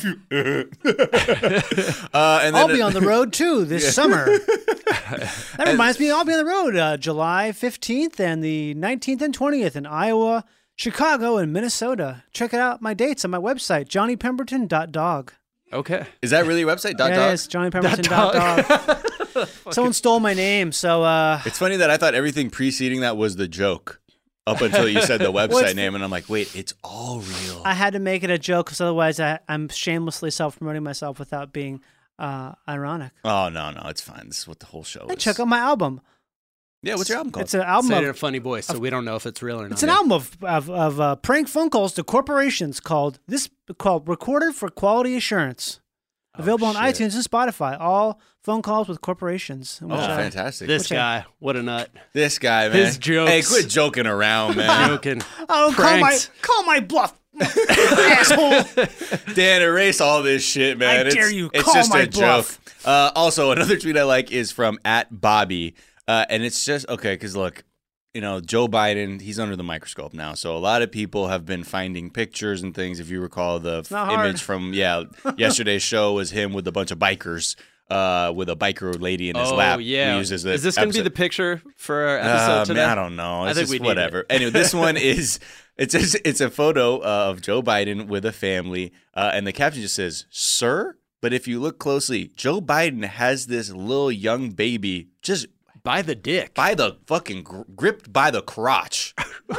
uh, and then I'll be on the road too this Yeah. summer. That reminds me, I'll be on the road uh, July fifteenth and the nineteenth and twentieth in Iowa, Chicago, and Minnesota. Check it out, my dates on my website, johnny pemberton dot dog. Okay. Is that really your website? Dot yeah, dog? it is, johnny pemberton dot dog. Someone stole my name, so uh, It's funny that I thought everything preceding that was the joke up until you said the website Well, it's- name, and I'm like, wait, it's all real. I had to make it a joke because otherwise I, I'm shamelessly self-promoting myself without being uh, ironic. Oh no, no, it's fine. This is what the whole show And is. check out my album. Yeah, what's your album called? It's an album Say of it in a funny voice, so we don't know if it's real or not. It's an album of of, of uh, prank phone calls to corporations called this called Recorded for Quality Assurance. Available on Oh, shit. iTunes and Spotify. All phone calls with corporations. Oh, which I- fantastic. This Which I- guy, what a nut. This guy, man. His jokes. Hey, quit joking around, man. Joking. Oh, call my Pranked. call my bluff, asshole! Dan, erase all this shit, man. I it's, dare you. It's Call just my a bluff. joke. Uh, also, another tweet I like is from at Bobby, uh, and it's just okay because look, you know, Joe Biden, he's under the microscope now, so a lot of people have been finding pictures and things. If you recall, the f- not image hard. from yeah yesterday's show was him with a bunch of bikers, uh, with a biker lady in his Oh, lap. yeah. We used as the Is this going to be episode. the picture for our Uh, episode today? man, I don't know. It's I think just we need whatever. it. Anyway, this one is it's just, it's a photo uh, of Joe Biden with a family, uh, and the caption just says "Sir." But if you look closely, Joe Biden has this little young baby just By the dick. by the fucking gr- gripped by the crotch.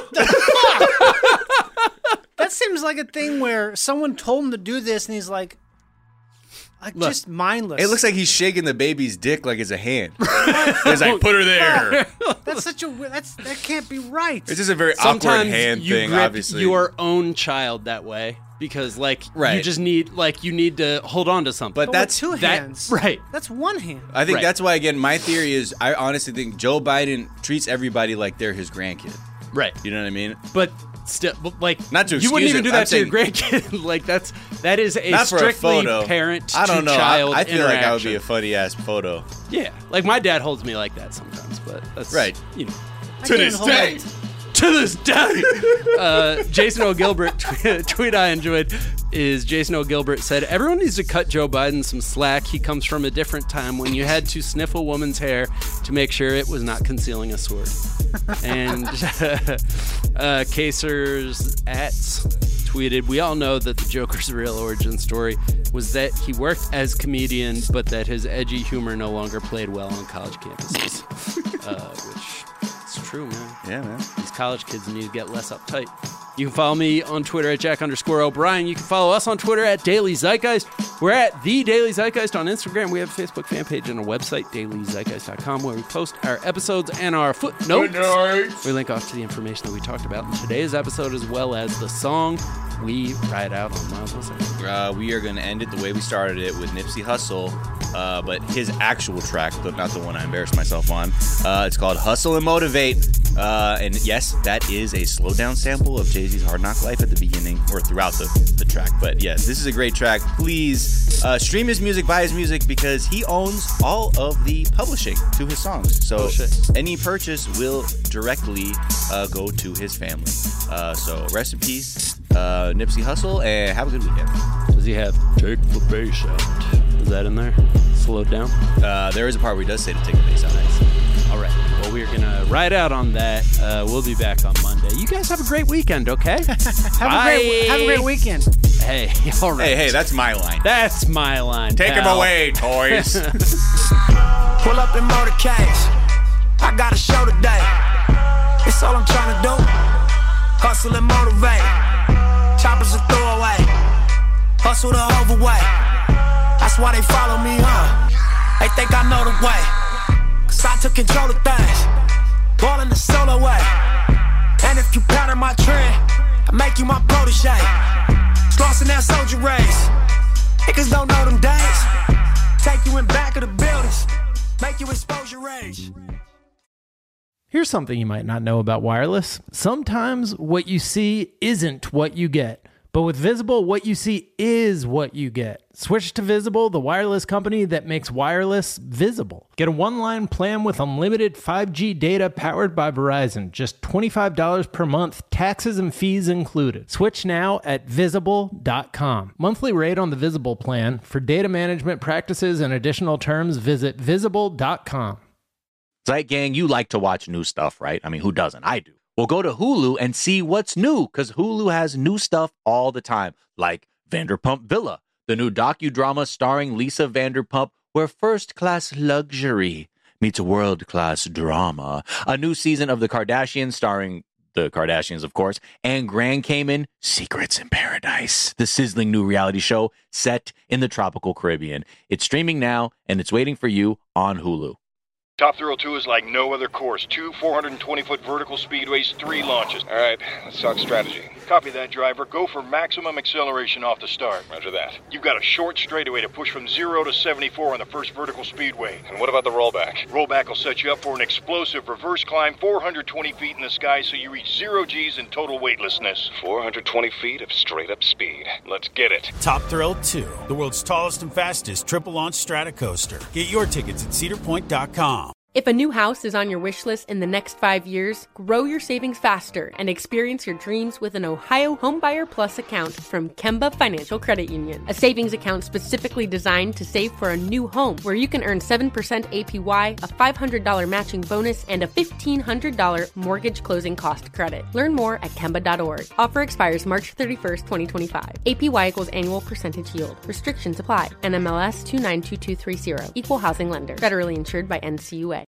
That seems like a thing where someone told him to do this, and he's like, like Look, just mindless. It looks like he's shaking the baby's dick like it's a hand. He's like, "Put her there." that's such a weird- that's that can't be right. It's just a very awkward Sometimes hand you thing, grip obviously. your own child that way because, like, you Right. just need, like, you need to hold on to something. But But that's with two that- hands, right. That's one hand. I think Right. that's why, again, my theory is I honestly think Joe Biden treats everybody like they're his grandkid. Right. You know what I mean? But still, but, like, Not to you wouldn't excuse even it, do that I'm to your saying- grandkid. Like, that's that is a Not for a strictly photo. parent I don't to know. I, child I feel like that would be a interaction. funny ass photo. Yeah, like my dad holds me like that sometimes, but that's Right. You know, I To can't this hold day. it. to this day. uh, Jason O'Gilbert tweet, tweet I enjoyed is Jason O'Gilbert said, "Everyone needs to cut Joe Biden some slack. He comes from a different time when you had to sniff a woman's hair to make sure it was not concealing a sword." And uh, Casers Ats tweeted, "We all know that the Joker's real origin story was that he worked as comedian, but that his edgy humor no longer played well on college campuses." uh, which is true, man. Yeah, man. He's college kids need to get less uptight. You can follow me on Twitter at Jack underscore O'Brien. You can follow us on Twitter at Daily Zeitgeist. We're at The Daily Zeitgeist on Instagram. We have a Facebook fan page and a website, daily zeitgeist dot com, where we post our episodes and our footnotes. We link off to the information that we talked about in today's episode, as well as the song we ride out on. Miles, what's that? Uh, we are going to end it the way we started it, with Nipsey Hussle, uh, but his actual track, but not the one I embarrassed myself on. Uh, it's called Hustle and Motivate. Uh, and yes, that is a slow down sample of Jay-Z's Hard Knock Life at the beginning, or throughout the, the track. But yes, this is a great track. Please uh, stream his music, buy his music, because he owns all of the publishing to his songs. So oh, any purchase will directly uh, go to his family. Uh, so rest in peace, uh, Nipsey Hussle, and have a good weekend. Does he have Take the Bass Out? Is that in there? Slow it down? Uh, there is a part where he does say to take the bass out. All right. Well, we're going to ride out on that. Uh, we'll be back on Monday. You guys have a great weekend, okay? have, a great, have a great weekend. Hey, all right. Hey, hey, that's my line. That's my line, Take pal. him away, toys. Pull up in motorcades. I got a show today. It's all I'm trying to do. Hustle and motivate. Choppers a throwaway. Hustle the overweight. That's why they follow me, huh? They think I know the way. Cause I took control of things. Ballin' the solo way. And if you pattern my trend, I make you my protege. Slossin' that soldier race. Niggas don't know them days. Take you in back of the buildings. Make you expose your rage. Here's something you might not know about wireless. Sometimes what you see isn't what you get. But with Visible, what you see is what you get. Switch to Visible, the wireless company that makes wireless visible. Get a one-line plan with unlimited five G data powered by Verizon. Just twenty-five dollars per month, taxes and fees included. Switch now at visible dot com. Monthly rate on the Visible plan. For data management practices and additional terms, visit visible dot com. Zeit Gang, you like to watch new stuff, right? I mean, who doesn't? I do. Well, go to Hulu and see what's new, because Hulu has new stuff all the time, like Vanderpump Villa, the new docudrama starring Lisa Vanderpump, where first-class luxury meets world-class drama. A new season of The Kardashians starring the Kardashians, of course, and Grand Cayman, Secrets in Paradise, the sizzling new reality show set in the tropical Caribbean. It's streaming now, and it's waiting for you on Hulu. Top Thrill two is like no other course. Two four hundred twenty foot vertical speedways, three launches. All right, let's talk strategy. Copy that, driver. Go for maximum acceleration off the start. Roger that. You've got a short straightaway to push from zero to seventy-four on the first vertical speedway. And what about the rollback? Rollback will set you up for an explosive reverse climb four hundred twenty feet in the sky so you reach zero G's in total weightlessness. four hundred twenty feet of straight-up speed. Let's get it. Top Thrill two, the world's tallest and fastest triple-launch stratocoaster. Get your tickets at cedar point dot com. If a new house is on your wish list in the next five years, grow your savings faster and experience your dreams with an Ohio Homebuyer Plus account from Kemba Financial Credit Union. A savings account specifically designed to save for a new home, where you can earn seven percent A P Y, a five hundred dollars matching bonus, and a fifteen hundred dollars mortgage closing cost credit. Learn more at kemba dot org. Offer expires March thirty-first, twenty twenty-five. A P Y equals annual percentage yield. Restrictions apply. N M L S two nine two two three zero. Equal housing lender. Federally insured by N C U A.